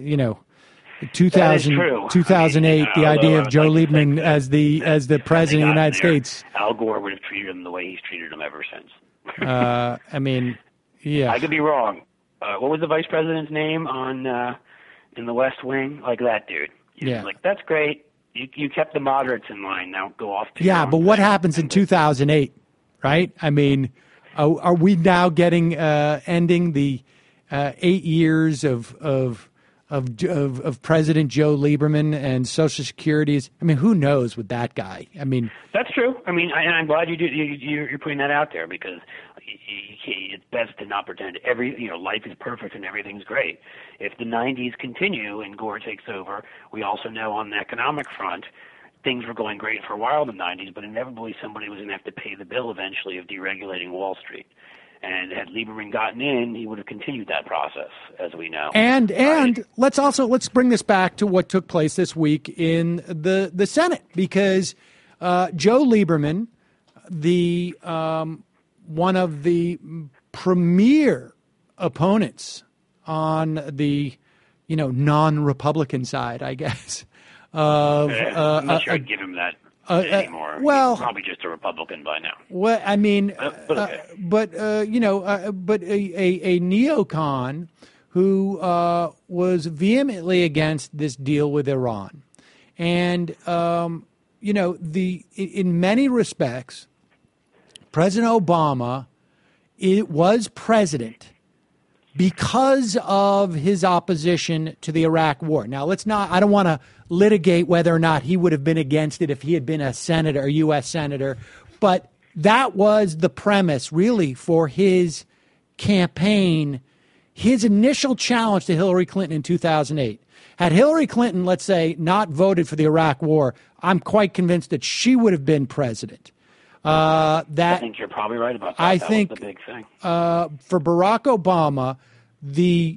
S2: 2008, the idea of Joe Lieberman as the president of the United States.
S5: Al Gore would have treated him the way he's treated him ever since.
S2: Yeah,
S5: I could be wrong. What was the vice president's name on in the West Wing? Like that dude. Like, that's great. You kept the moderates in line. Now go off to your own
S2: but what
S5: thing.
S2: happens in 2008, right? I mean, are we now getting ending the 8 years of President Joe Lieberman and Social Security's? I mean, who knows with that guy? I mean,
S5: that's true. I mean, and I'm glad you're putting that out there, because it's best to not pretend life is perfect and everything's great. If the 90s continue and Gore takes over, we also know on the economic front, things were going great for a while in the 90s, but inevitably somebody was going to have to pay the bill eventually of deregulating Wall Street. And had Lieberman gotten in, he would have continued that process, as we know.
S2: And let's bring this back to what took place this week in the Senate, because Joe Lieberman, the one of the premier opponents on the non-Republican side, I guess.
S5: I'm not sure I'd give him that anymore.
S2: Well,
S5: he's probably just a Republican by now.
S2: Well, I mean,
S5: okay.
S2: but a neocon who was vehemently against this deal with Iran, and in many respects, President Obama was president because of his opposition to the Iraq war. Now, I don't want to litigate whether or not he would have been against it if he had been a senator, a U.S. senator, but that was the premise, really, for his campaign, his initial challenge to Hillary Clinton in 2008. Had Hillary Clinton, let's say, not voted for the Iraq war, I'm quite convinced that she would have been president.
S5: I think you're probably right about that. That was the big thing.
S2: For Barack Obama, the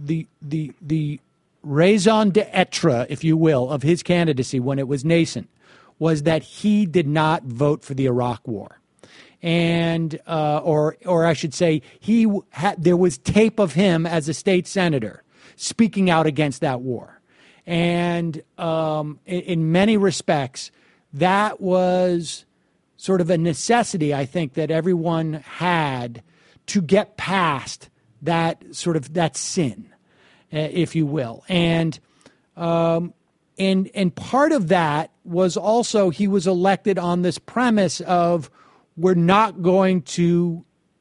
S2: raison d'etre, if you will, of his candidacy when it was nascent was that he did not vote for the Iraq war. And or I should say, there was tape of him as a state senator speaking out against that war. And in many respects, that was sort of a necessity, I think, that everyone had to get past that sin, if you will. And part of that was also he was elected on this premise of we're not going to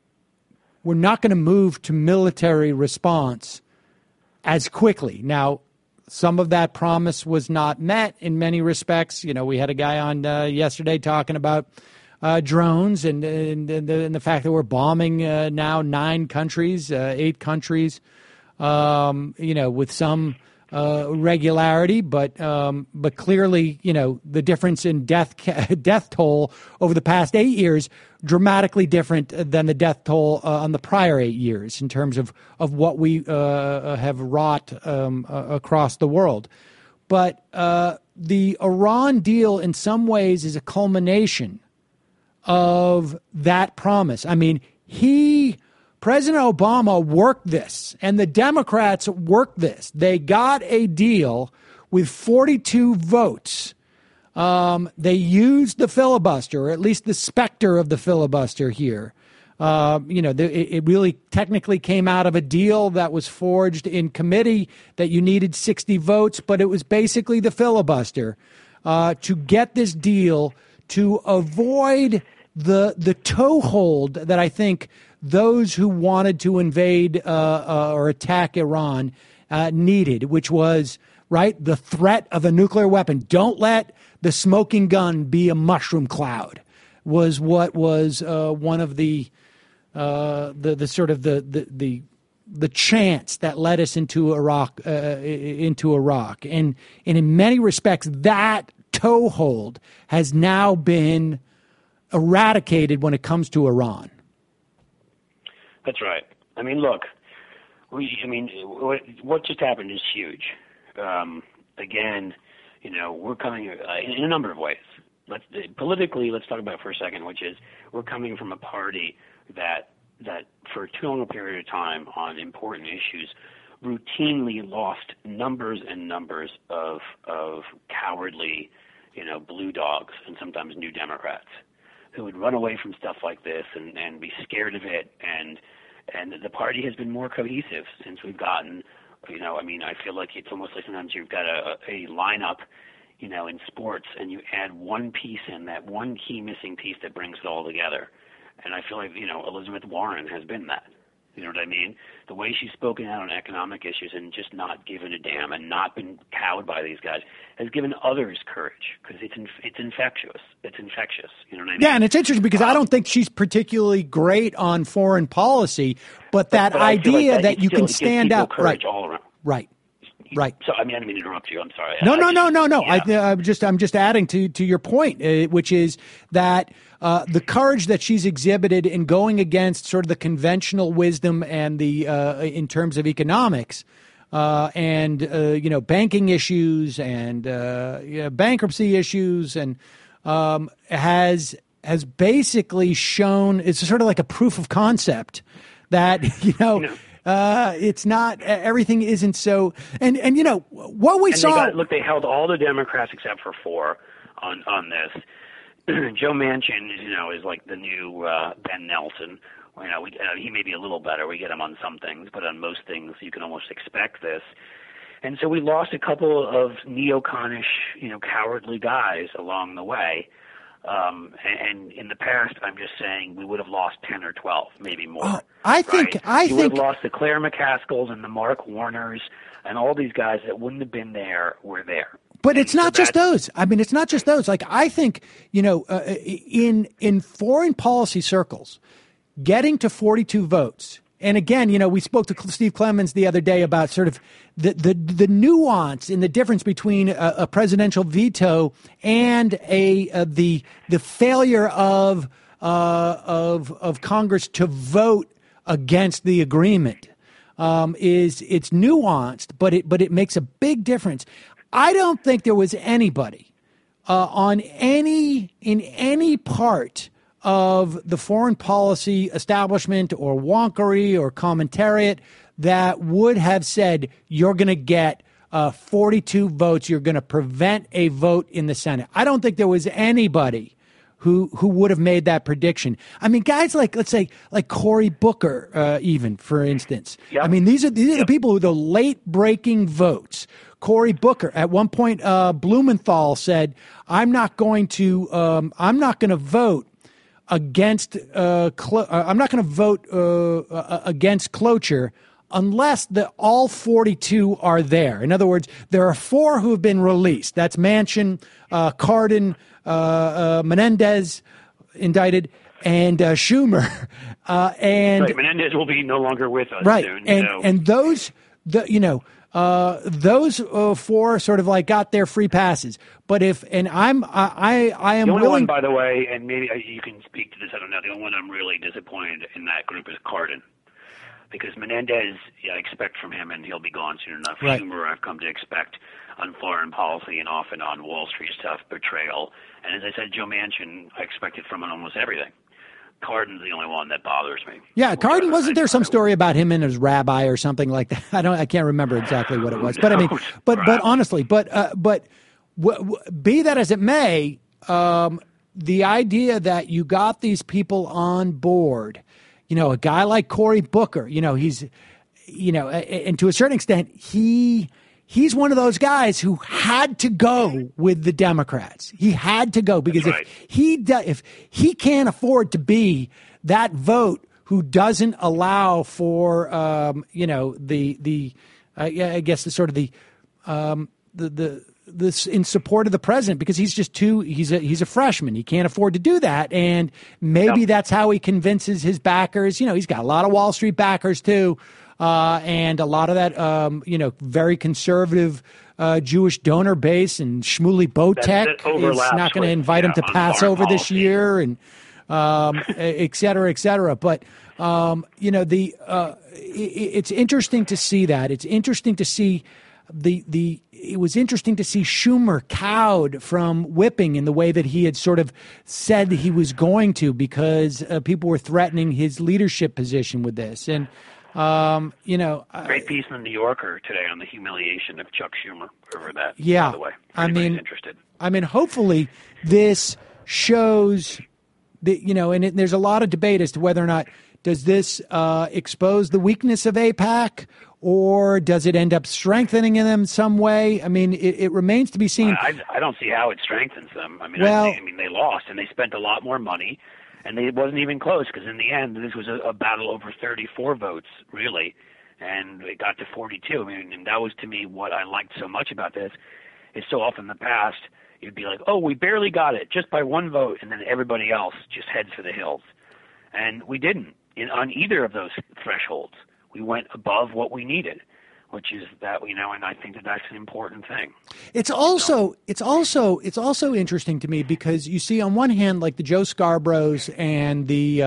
S2: move to military response as quickly. Now, some of that promise was not met in many respects. We had a guy on yesterday talking about drones and the fact that we're bombing now 9 countries, 8 countries, with some regularity, but clearly, the difference in death toll over the past 8 years dramatically different than the death toll on the prior 8 years in terms of what we have wrought across the world. But the Iran deal, in some ways, is a culmination of that promise. I mean, President Obama worked this, and the Democrats worked this. They got a deal with 42 votes. They used the filibuster, or at least the specter of the filibuster here. It really technically came out of a deal that was forged in committee that you needed 60 votes, but it was basically the filibuster to get this deal to avoid the toehold that I think those who wanted to invade or attack Iran needed, which was, right, the threat of a nuclear weapon. Don't let the smoking gun be a mushroom cloud, was what was one of the sort of the chance that led us into Iraq, and in many respects that toehold has now been eradicated when it comes to Iran.
S5: That's right. I mean, look, what just happened is huge. Again, we're coming in a number of ways. Politically, let's talk about it for a second, which is we're coming from a party that for too long a period of time on important issues routinely lost numbers and numbers of cowardly, blue dogs and sometimes new Democrats who would run away from stuff like this and be scared of it. And the party has been more cohesive since we've gotten, I feel like it's almost like sometimes you've got a lineup, in sports, and you add one piece in, that one key missing piece that brings it all together. And I feel like, Elizabeth Warren has been that. You know what I mean? The way she's spoken out on economic issues and just not given a damn and not been cowed by these guys has given others courage, because it's infectious. It's infectious. You know what I mean?
S2: Yeah, and it's interesting because I don't think she's particularly great on foreign policy, but that idea like that you can stand up,
S5: right? All around.
S2: Right.
S5: So I didn't mean to interrupt you. I'm sorry.
S2: No.
S5: Yeah.
S2: I'm just adding to your point, which is that the courage that she's exhibited in going against sort of the conventional wisdom and the in terms of economics and banking issues and bankruptcy issues and has basically shown, it's sort of like a proof of concept that it's not, everything isn't so, and what we saw.
S5: They held all the Democrats except for 4 on this. Joe Manchin, is like the new Ben Nelson. He may be a little better. We get him on some things, but on most things you can almost expect this. And so we lost a couple of neoconish, cowardly guys along the way. And in the past, I'm just saying we would have lost 10 or 12, maybe more.
S2: I think
S5: would have lost the Claire McCaskells and the Mark Warners and all these guys that wouldn't have been there were there.
S2: But it's not just those. I mean, it's not just those. Like, I think, in foreign policy circles, getting to 42 votes. And again, we spoke to Steve Clemons the other day about sort of the nuance in the difference between a presidential veto and the failure of Congress to vote against the agreement. It's nuanced, but it makes a big difference. I don't think there was anybody in any part of the foreign policy establishment or wonkery or commentariat that would have said you're going to get 42 votes, you're going to prevent a vote in the Senate. I don't think there was anybody who would have made that prediction. I mean, guys like, let's say, like Cory Booker, even, for instance. Yep. I mean, these are the people who the late-breaking votes. Cory Booker, at one point, Blumenthal said, I'm not going to vote against I'm not going to vote against cloture unless all 42 are there. In other words, there are 4 who have been released. That's Manchin, Cardin, Menendez, indicted, and Schumer, and
S5: right, Menendez will be no longer with us
S2: right,
S5: soon.
S2: And those four sort of like got their free passes. But I am
S5: the only
S2: willing.
S5: one, by the way, and maybe you can speak to this. I don't know. The only one I'm really disappointed in that group is Cardin, because Menendez, I expect from him, and he'll be gone soon enough.
S2: Right.
S5: Schumer, I've come to expect on foreign policy and often on Wall Street stuff, betrayal. And as I said, Joe Manchin, I expected from him almost everything. Cardin's the only one that bothers me.
S2: Yeah, Cardin, wasn't there some story about him and his rabbi or something like that? I can't remember exactly what it was. But I mean, but honestly, be that as it may, the idea that you got these people on board, a guy like Cory Booker, he's, and to a certain extent, he's one of those guys who had to go with the Democrats. He had to go because if he can't afford to be that vote who doesn't allow for I guess the sort of the this in support of the president, because he's a freshman. He can't afford to do that, and maybe that's how he convinces his backers. He's got a lot of Wall Street backers too. And a lot of that, very conservative Jewish donor base, and Shmuley Botek is not going to invite him to Passover this year, and et cetera, et cetera. But it's interesting to see that. It's interesting to see It was interesting to see Schumer cowed from whipping in the way that he had sort of said he was going to, because people were threatening his leadership position with this. And
S5: great piece in the New Yorker today on the humiliation of Chuck Schumer over that.
S2: Yeah,
S5: by the way, interested.
S2: Hopefully this shows that, and there's a lot of debate as to whether or not does this expose the weakness of AIPAC, or does it end up strengthening them in some way? I mean, it remains to be seen.
S5: I don't see how it strengthens them. I mean, they lost, and they spent a lot more money. And it wasn't even close, because in the end, this was a battle over 34 votes, really, and it got to 42. I mean, and that was, to me, what I liked so much about this. Is so often in the past, you'd be like, oh, we barely got it, just by one vote, and then everybody else just heads for the hills. And we didn't on either of those thresholds. We went above what we needed, which is that, and I think that's an important thing. It's also
S2: interesting to me, because you see on one hand, like the Joe Scarboroughs and the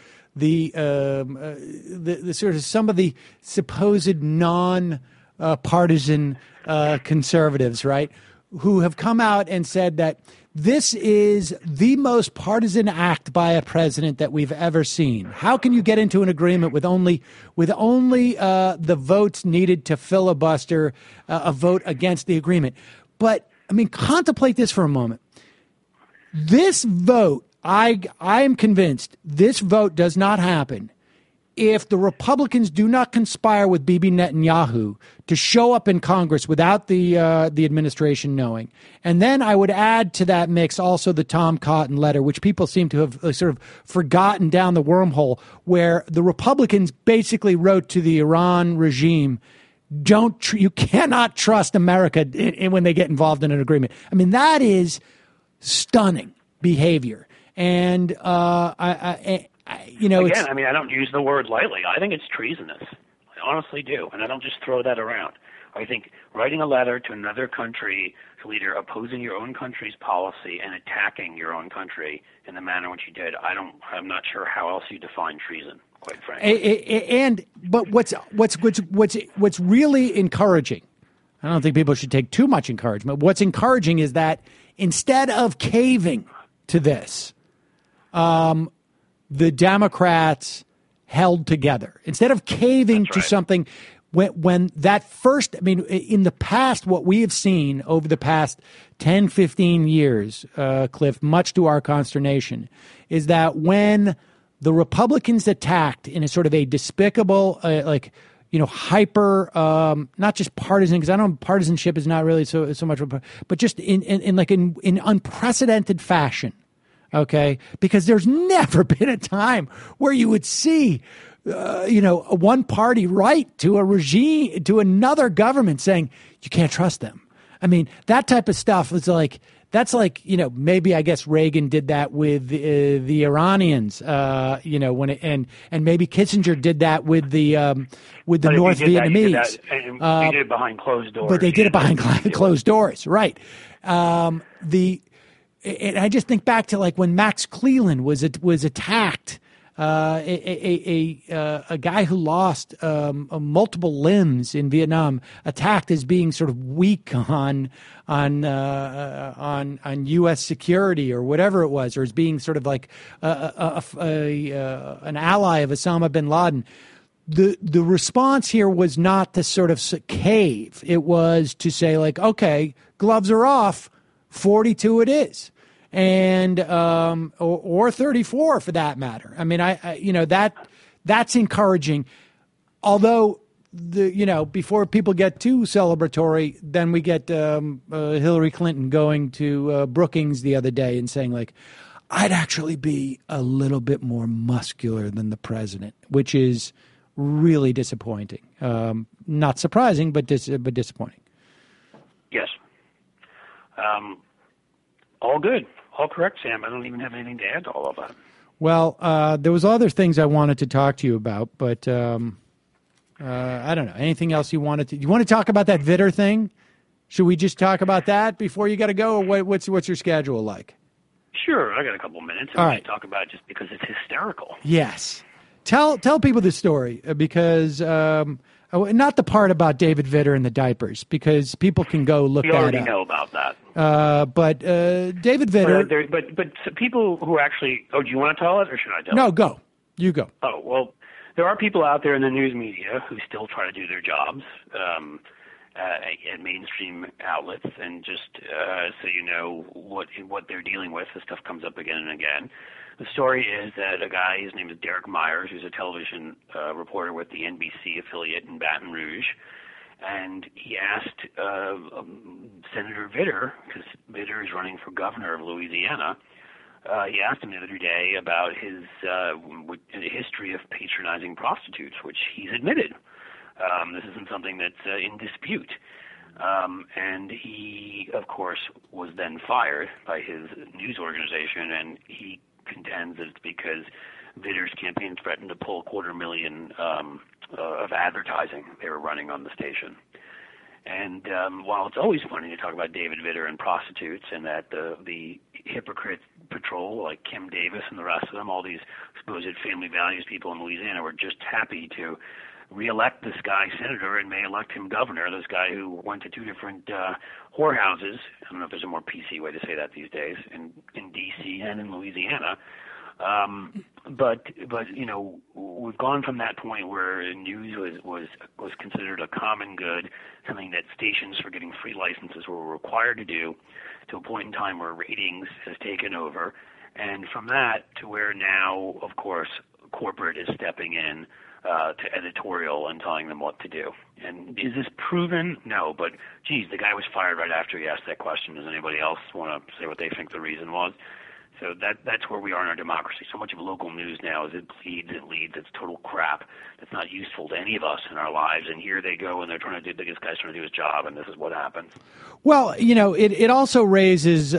S2: sort of some of the supposed non-partisan conservatives, right, who have come out and said that this is the most partisan act by a president that we've ever seen. How can you get into an agreement with only the votes needed to filibuster a vote against the agreement? But I mean, contemplate this for a moment. This vote, I am convinced, this vote does not happen if the Republicans do not conspire with Bibi Netanyahu to show up in Congress without the administration knowing. And then I would add to that mix also the Tom Cotton letter, which people seem to have sort of forgotten down the wormhole, where the Republicans basically wrote to the Iran regime, you cannot trust America when they get involved in an agreement. I mean, that is stunning behavior. And I
S5: don't use the word lightly. I think it's treasonous. I honestly do, and I don't just throw that around. I think writing a letter to another country leader opposing your own country's policy and attacking your own country in the manner in which you did, I'm not sure how else you define treason, quite frankly.
S2: But what's really encouraging, I don't think people should take too much encouragement. What's encouraging is that instead of caving to this, the Democrats held together. Instead of caving to something, when that first, I mean, in the past, what we have seen over the past 10, 15 years, Cliff, much to our consternation, is that when the Republicans attacked in a sort of a despicable, hyper, not just partisan, because I know partisanship is not really so much, but just in unprecedented fashion. Okay, because there's never been a time where you would see, one party write to a regime, to another government saying you can't trust them. I mean, that type of stuff is like, that's like, maybe I guess Reagan did that with the Iranians, and maybe Kissinger did that with the North Vietnamese.
S5: They did it behind closed doors.
S2: But they did it behind closed doors, right? And I just think back to like when Max Cleland was attacked. A guy who lost multiple limbs in Vietnam, attacked as being sort of weak on U.S. security or whatever it was, or as being sort of like an ally of Osama bin Laden. The response here was not to sort of cave. It was to say like, okay, gloves are off, 42 it is. And or 34 for that matter. I mean, that's encouraging. Although before people get too celebratory, then we get Hillary Clinton going to Brookings the other day and saying like, I'd actually be a little bit more muscular than the president, which is really disappointing. Not surprising, but disappointing.
S5: Yes. All good. All correct, Sam. I don't even have anything to add to all of that.
S2: Well, there was other things I wanted to talk to you about, but I don't know. Anything else you wanted to? You want to talk about that Vitter thing? Should we just talk about that before you got to go, or what's your schedule like?
S5: Sure, I got a couple minutes.
S2: All right.
S5: Talk about it just because it's hysterical.
S2: Yes. Tell people the story because not the part about David Vitter and the diapers, because people can go look that up.
S5: We already know about that.
S2: But David Vitter.
S5: But people who actually. Oh, do you want to tell it or should I tell it?
S2: No, go. You go.
S5: Oh, well, there are people out there in the news media who still try to do their jobs at mainstream outlets, and just so you know what they're dealing with, this stuff comes up again and again. The story is that a guy, his name is Derek Myers, who's a television reporter with the NBC affiliate in Baton Rouge, and he asked Senator Vitter, because Vitter is running for governor of Louisiana, he asked him the other day about his history of patronizing prostitutes, which he's admitted. This isn't something that's in dispute. And he, of course, was then fired by his news organization, and he contends that it's because Vitter's campaign threatened to pull $250,000 of advertising they were running on the station. And while it's always funny to talk about David Vitter and prostitutes, and that the hypocrite patrol like Kim Davis and the rest of them, all these supposed family values people in Louisiana, were just happy to reelect this guy senator and may elect him governor, this guy who went to two different whorehouses. I don't know if there's a more PC way to say that these days, in D.C. and in Louisiana. But we've gone from that point where news was considered a common good, something that stations for getting free licenses were required to do, to a point in time where ratings has taken over, and from that to where now, of course, corporate is stepping in to editorial and telling them what to do. And is this proven? No, but geez, the guy was fired right after he asked that question. Does anybody else want to say what they think the reason was? So that's where we are in our democracy. So much of local news now is it leads, it's total crap. It's not useful to any of us in our lives. And here they go, and they're trying to do, this guy's trying to do his job, and this is what happens.
S2: Well, it also raises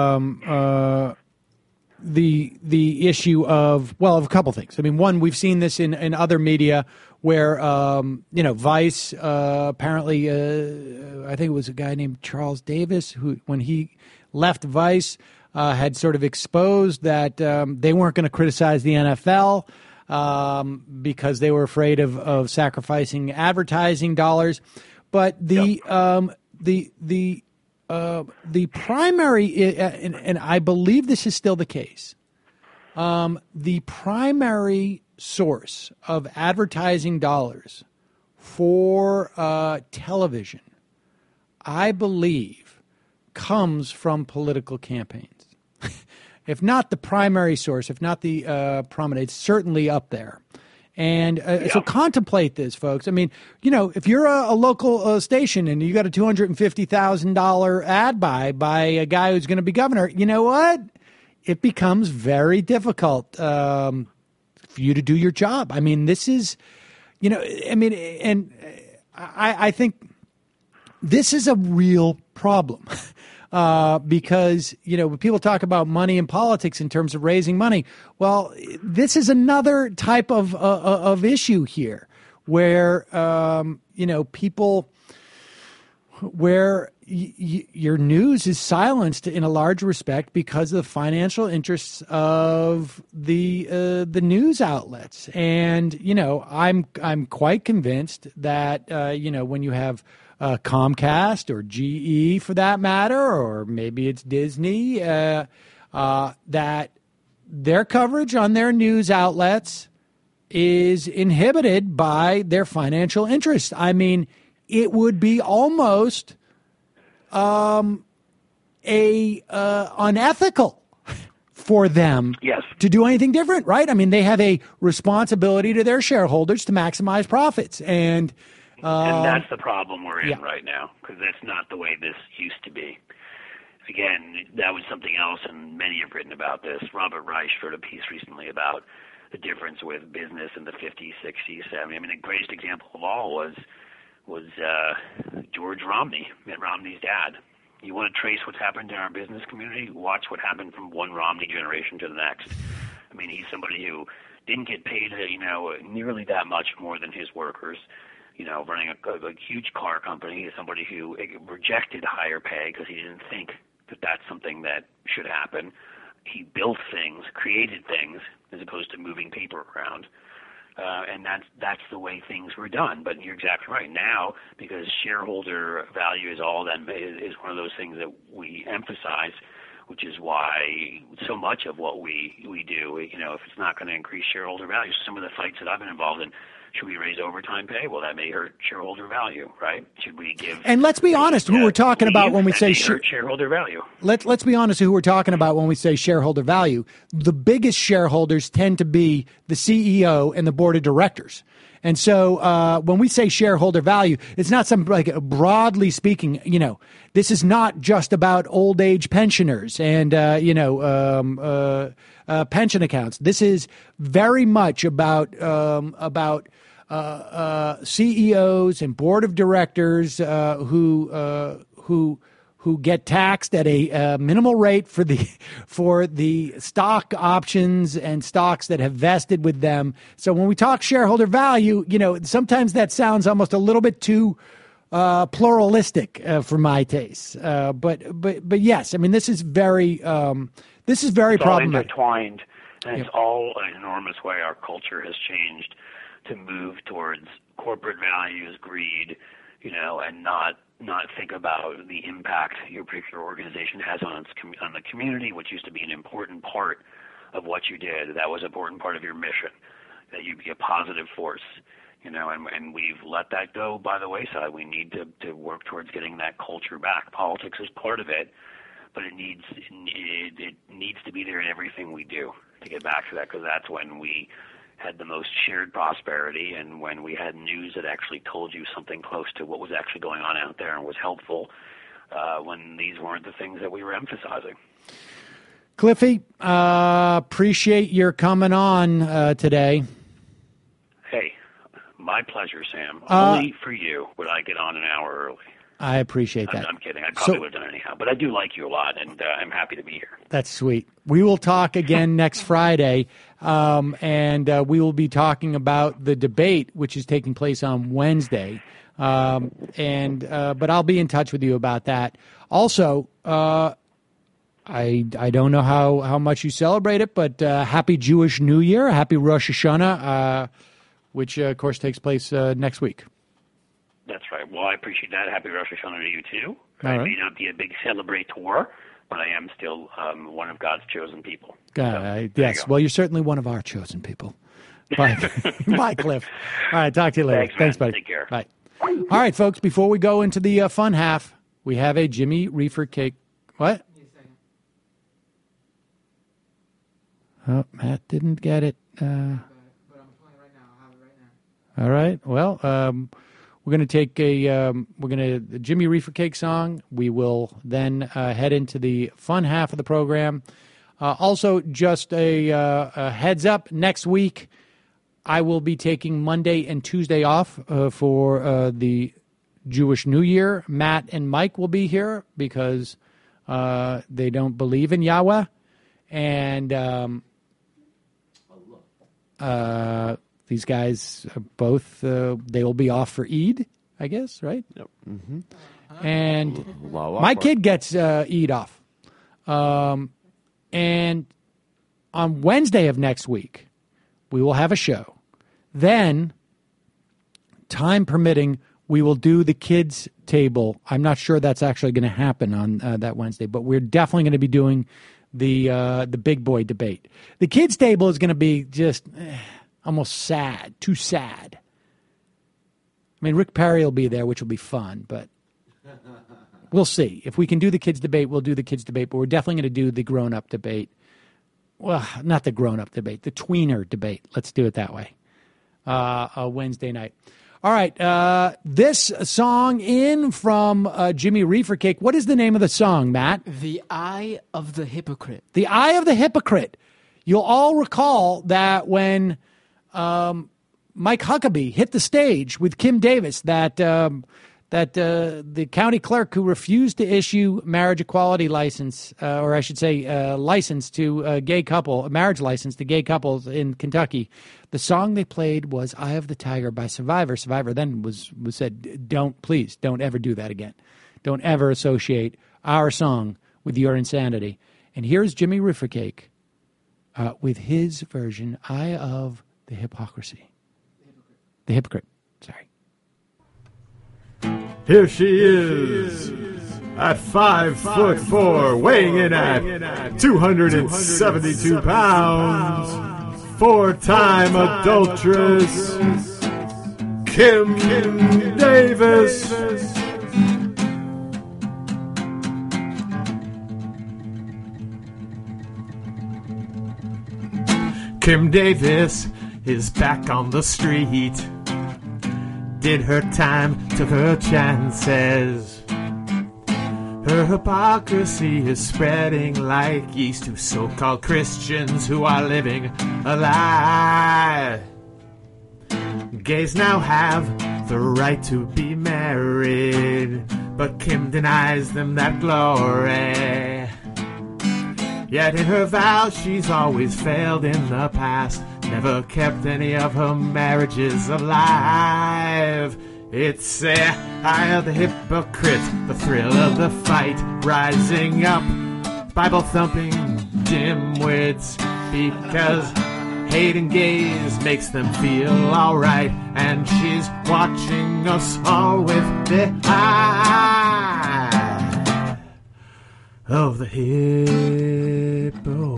S2: the issue of a couple things. I mean, one, we've seen this in other media where Vice apparently I think it was a guy named Charles Davis who, when he left Vice, had sort of exposed that they weren't going to criticize the NFL because they were afraid of sacrificing advertising dollars. But the primary, and I believe this is still the case, the primary source of advertising dollars for television, I believe, comes from political campaigns. If not the primary source, if not the prominent, it's certainly up there. And so contemplate this, folks. I mean, if you're a local station and you got a $250,000 ad buy by a guy who's going to be governor, you know what? It becomes very difficult for you to do your job. I mean, this is, and I think this is a real problem. because, when people talk about money in politics in terms of raising money, well, this is another type of issue here where, people, where your news is silenced in a large respect because of the financial interests of the news outlets. And I'm quite convinced that when you have Comcast or GE for that matter, or maybe it's Disney, that their coverage on their news outlets is inhibited by their financial interests. I mean, it would be almost unethical for them to do anything different, right? I mean, they have a responsibility to their shareholders to maximize profits, and
S5: that's the problem we're in right now, because that's not the way this used to be. Again, that was something else, and many have written about this. Robert Reich wrote a piece recently about the difference with business in the 50s, 60s, 70s. I mean, the greatest example of all was George Romney, Mitt Romney's dad. You want to trace what's happened in our business community? Watch what happened from one Romney generation to the next. I mean, he's somebody who didn't get paid, nearly that much more than his workers. Running a huge car company. He's somebody who rejected higher pay because he didn't think that that's something that should happen. He built things, created things, as opposed to moving paper around. And that's the way things were done. But you're exactly right. Now, because shareholder value is all that is one of those things that we emphasize, which is why so much of what we do, if it's not going to increase shareholder value, some of the fights that I've been involved in, should we raise overtime pay? Well, that may hurt shareholder value, right? Should we give?
S2: And let's be honest, who we're talking about when we say
S5: shareholder value.
S2: Let's be honest, who we're talking about when we say shareholder value. The biggest shareholders tend to be the CEO and the board of directors. And so when we say shareholder value, it's not some broadly speaking. This is not just about old age pensioners and pension accounts. This is very much about CEOs and board of directors who get taxed at a minimal rate for the stock options and stocks that have vested with them. So when we talk shareholder value, sometimes that sounds almost a little bit too pluralistic for my taste. But yes, I mean this is very problematic.
S5: Intertwined, and it's all an enormous way our culture has changed to move towards corporate values, greed, and not think about the impact your particular organization has on the community, which used to be an important part of what you did. That was an important part of your mission, that you be a positive force, and we've let that go by the wayside. We need to work towards getting that culture back. Politics is part of it, but it needs to be there in everything we do to get back to that, because that's when we had the most shared prosperity, and when we had news that actually told you something close to what was actually going on out there and was helpful, when these weren't the things that we were emphasizing.
S2: Cliffy, appreciate your coming on today.
S5: Hey, my pleasure, Sam. Only for you would I get on an hour early.
S2: I appreciate that.
S5: I'm kidding. I probably would have done it anyhow, but I do like you a lot, and I'm happy to be here.
S2: That's sweet. We will talk again next Friday, and we will be talking about the debate, which is taking place on Wednesday. But I'll be in touch with you about that. Also, I don't know how much you celebrate it, but Happy Jewish New Year, Happy Rosh Hashanah, which, of course, takes place next week.
S5: That's right. Well, I appreciate that. Happy Rosh Hashanah to you, too.
S2: I
S5: may not be a big celebrator, but I am still one of God's chosen people.
S2: Yes. Well, you're certainly one of our chosen people. Bye. Bye, Cliff. All right. Talk to you later. Thanks, buddy.
S5: Take care.
S2: Bye. All right, folks. Before we go into the fun half, we have a Jimmy Reefer cake. What? Oh, Matt didn't get it. But I'm playing right now. I'll have it right now. All right. Well, we're going to take a Jimmy Reefer Cake song. We will then head into the fun half of the program. Also, just a heads up, next week I will be taking Monday and Tuesday off for the Jewish New Year. Matt and Mike will be here because They don't believe in Yahweh. And these guys both, they will be off for Eid, I guess, right?
S3: Yep. Mm-hmm.
S2: And my kid gets Eid off. And on Wednesday of next week, we will have a show. Then, time permitting, we will do the kids' table. I'm not sure that's actually going to happen on that Wednesday, but we're definitely going to be doing the big boy debate. The kids' table is going to be just almost sad, too sad. I mean, Rick Perry will be there, which will be fun, but we'll see. If we can do the kids' debate, we'll do the kids' debate, but we're definitely going to do the grown-up debate. Well, not the grown-up debate, the tweener debate. Let's do it that way. A Wednesday night. All right, this song in from Jimmy Reefercake. What is the name of the song, Matt?
S4: The Eye of the Hypocrite.
S2: The Eye of the Hypocrite. You'll all recall that when Mike Huckabee hit the stage with Kim Davis, that the county clerk who refused to issue marriage equality license, or I should say license to a gay couple, a marriage license to gay couples in Kentucky, the song they played was Eye of the Tiger by Survivor. Survivor then was said, please don't ever do that again. Don't ever associate our song with your insanity. And here's Jimmy Reefercake with his version, Eye of the Hypocrisy. The Hypocrite, sorry.
S6: Here she is, at 5'4", weighing in at 272 pounds, four-time adulteress, Kim Davis. Kim Davis is back on the street. Did her time, took her chances. Her hypocrisy is spreading like yeast to so-called Christians who are living a lie. Gays now have the right to be married, but Kim denies them that glory. Yet in her vows she's always failed in the past, never kept any of her marriages alive. It's the eye of the hypocrite, the thrill of the fight, rising up, Bible-thumping dimwits, because hating gays makes them feel alright, and she's watching us all with the eye of the hypocrite.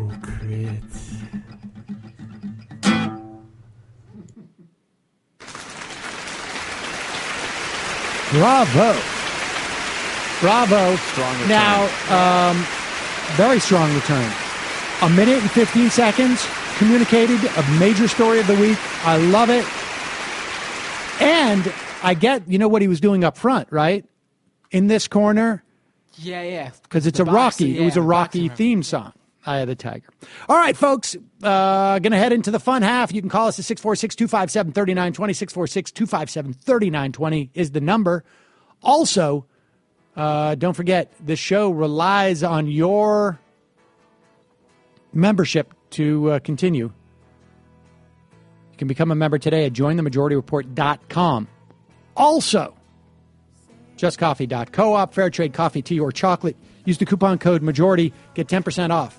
S2: Bravo. Bravo.
S3: Strong return.
S2: Now, very strong return. 1 minute and 15 seconds, communicated a major story of the week. I love it. And I get, you know what he was doing up front, right? In this corner.
S4: Yeah.
S2: Because it's a Rocky. It was a Rocky theme song. Eye of the Tiger. All right, folks. Going to head into the fun half. You can call us at 646-257-3920. 646-257-3920 is the number. Also, don't forget, this show relies on your membership to continue. You can become a member today at jointhemajorityreport.com. Also, justcoffee.coop, fair trade coffee, tea, or chocolate. Use the coupon code MAJORITY. Get 10% off.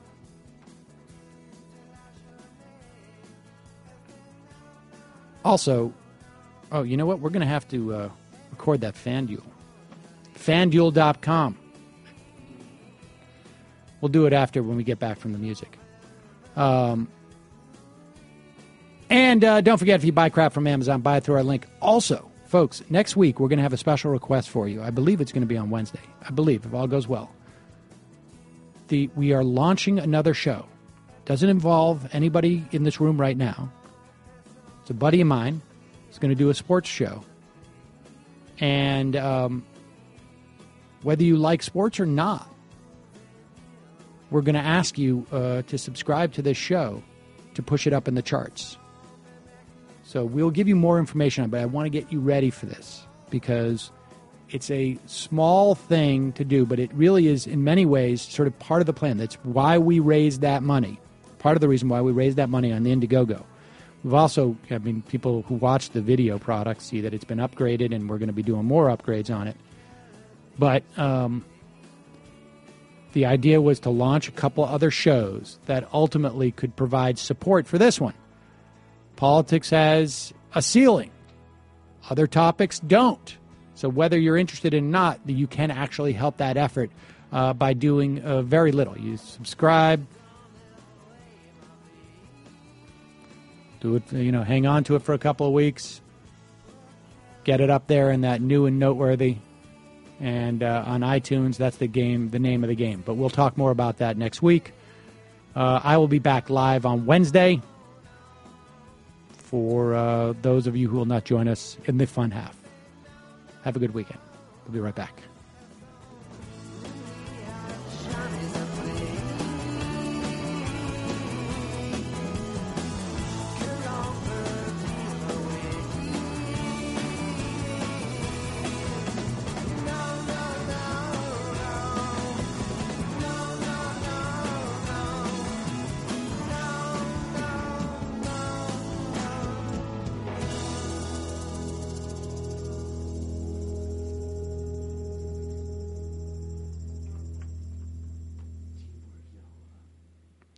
S2: Also, you know what? We're going to have to record that FanDuel. FanDuel.com. We'll do it after when we get back from the music. And don't forget, if you buy crap from Amazon, buy it through our link. Also, folks, next week we're going to have a special request for you. I believe it's going to be on Wednesday. I believe, if all goes well. We are launching another show. Doesn't involve anybody in this room right now. It's a buddy of mine. He's going to do a sports show. And whether you like sports or not, we're going to ask you to subscribe to this show to push it up in the charts. So we'll give you more information on it, but I want to get you ready for this because It's a small thing to do, but it really is, in many ways, sort of part of the plan. That's why we raised that money. Part of the reason why we raised that money on the Indiegogo. We've also, I mean, people who watch the video product see that it's been upgraded, and we're going to be doing more upgrades on it. But the idea was to launch a couple other shows that ultimately could provide support for this one. Politics has a ceiling. Other topics don't. So whether you're interested in or not, you can actually help that effort by doing very little. You subscribe, do it, hang on to it for a couple of weeks, get it up there in that new and noteworthy. And on iTunes, that's the name of the game. But we'll talk more about that next week. I will be back live on Wednesday for those of you who will not join us in the fun half. Have a good weekend. We'll be right back.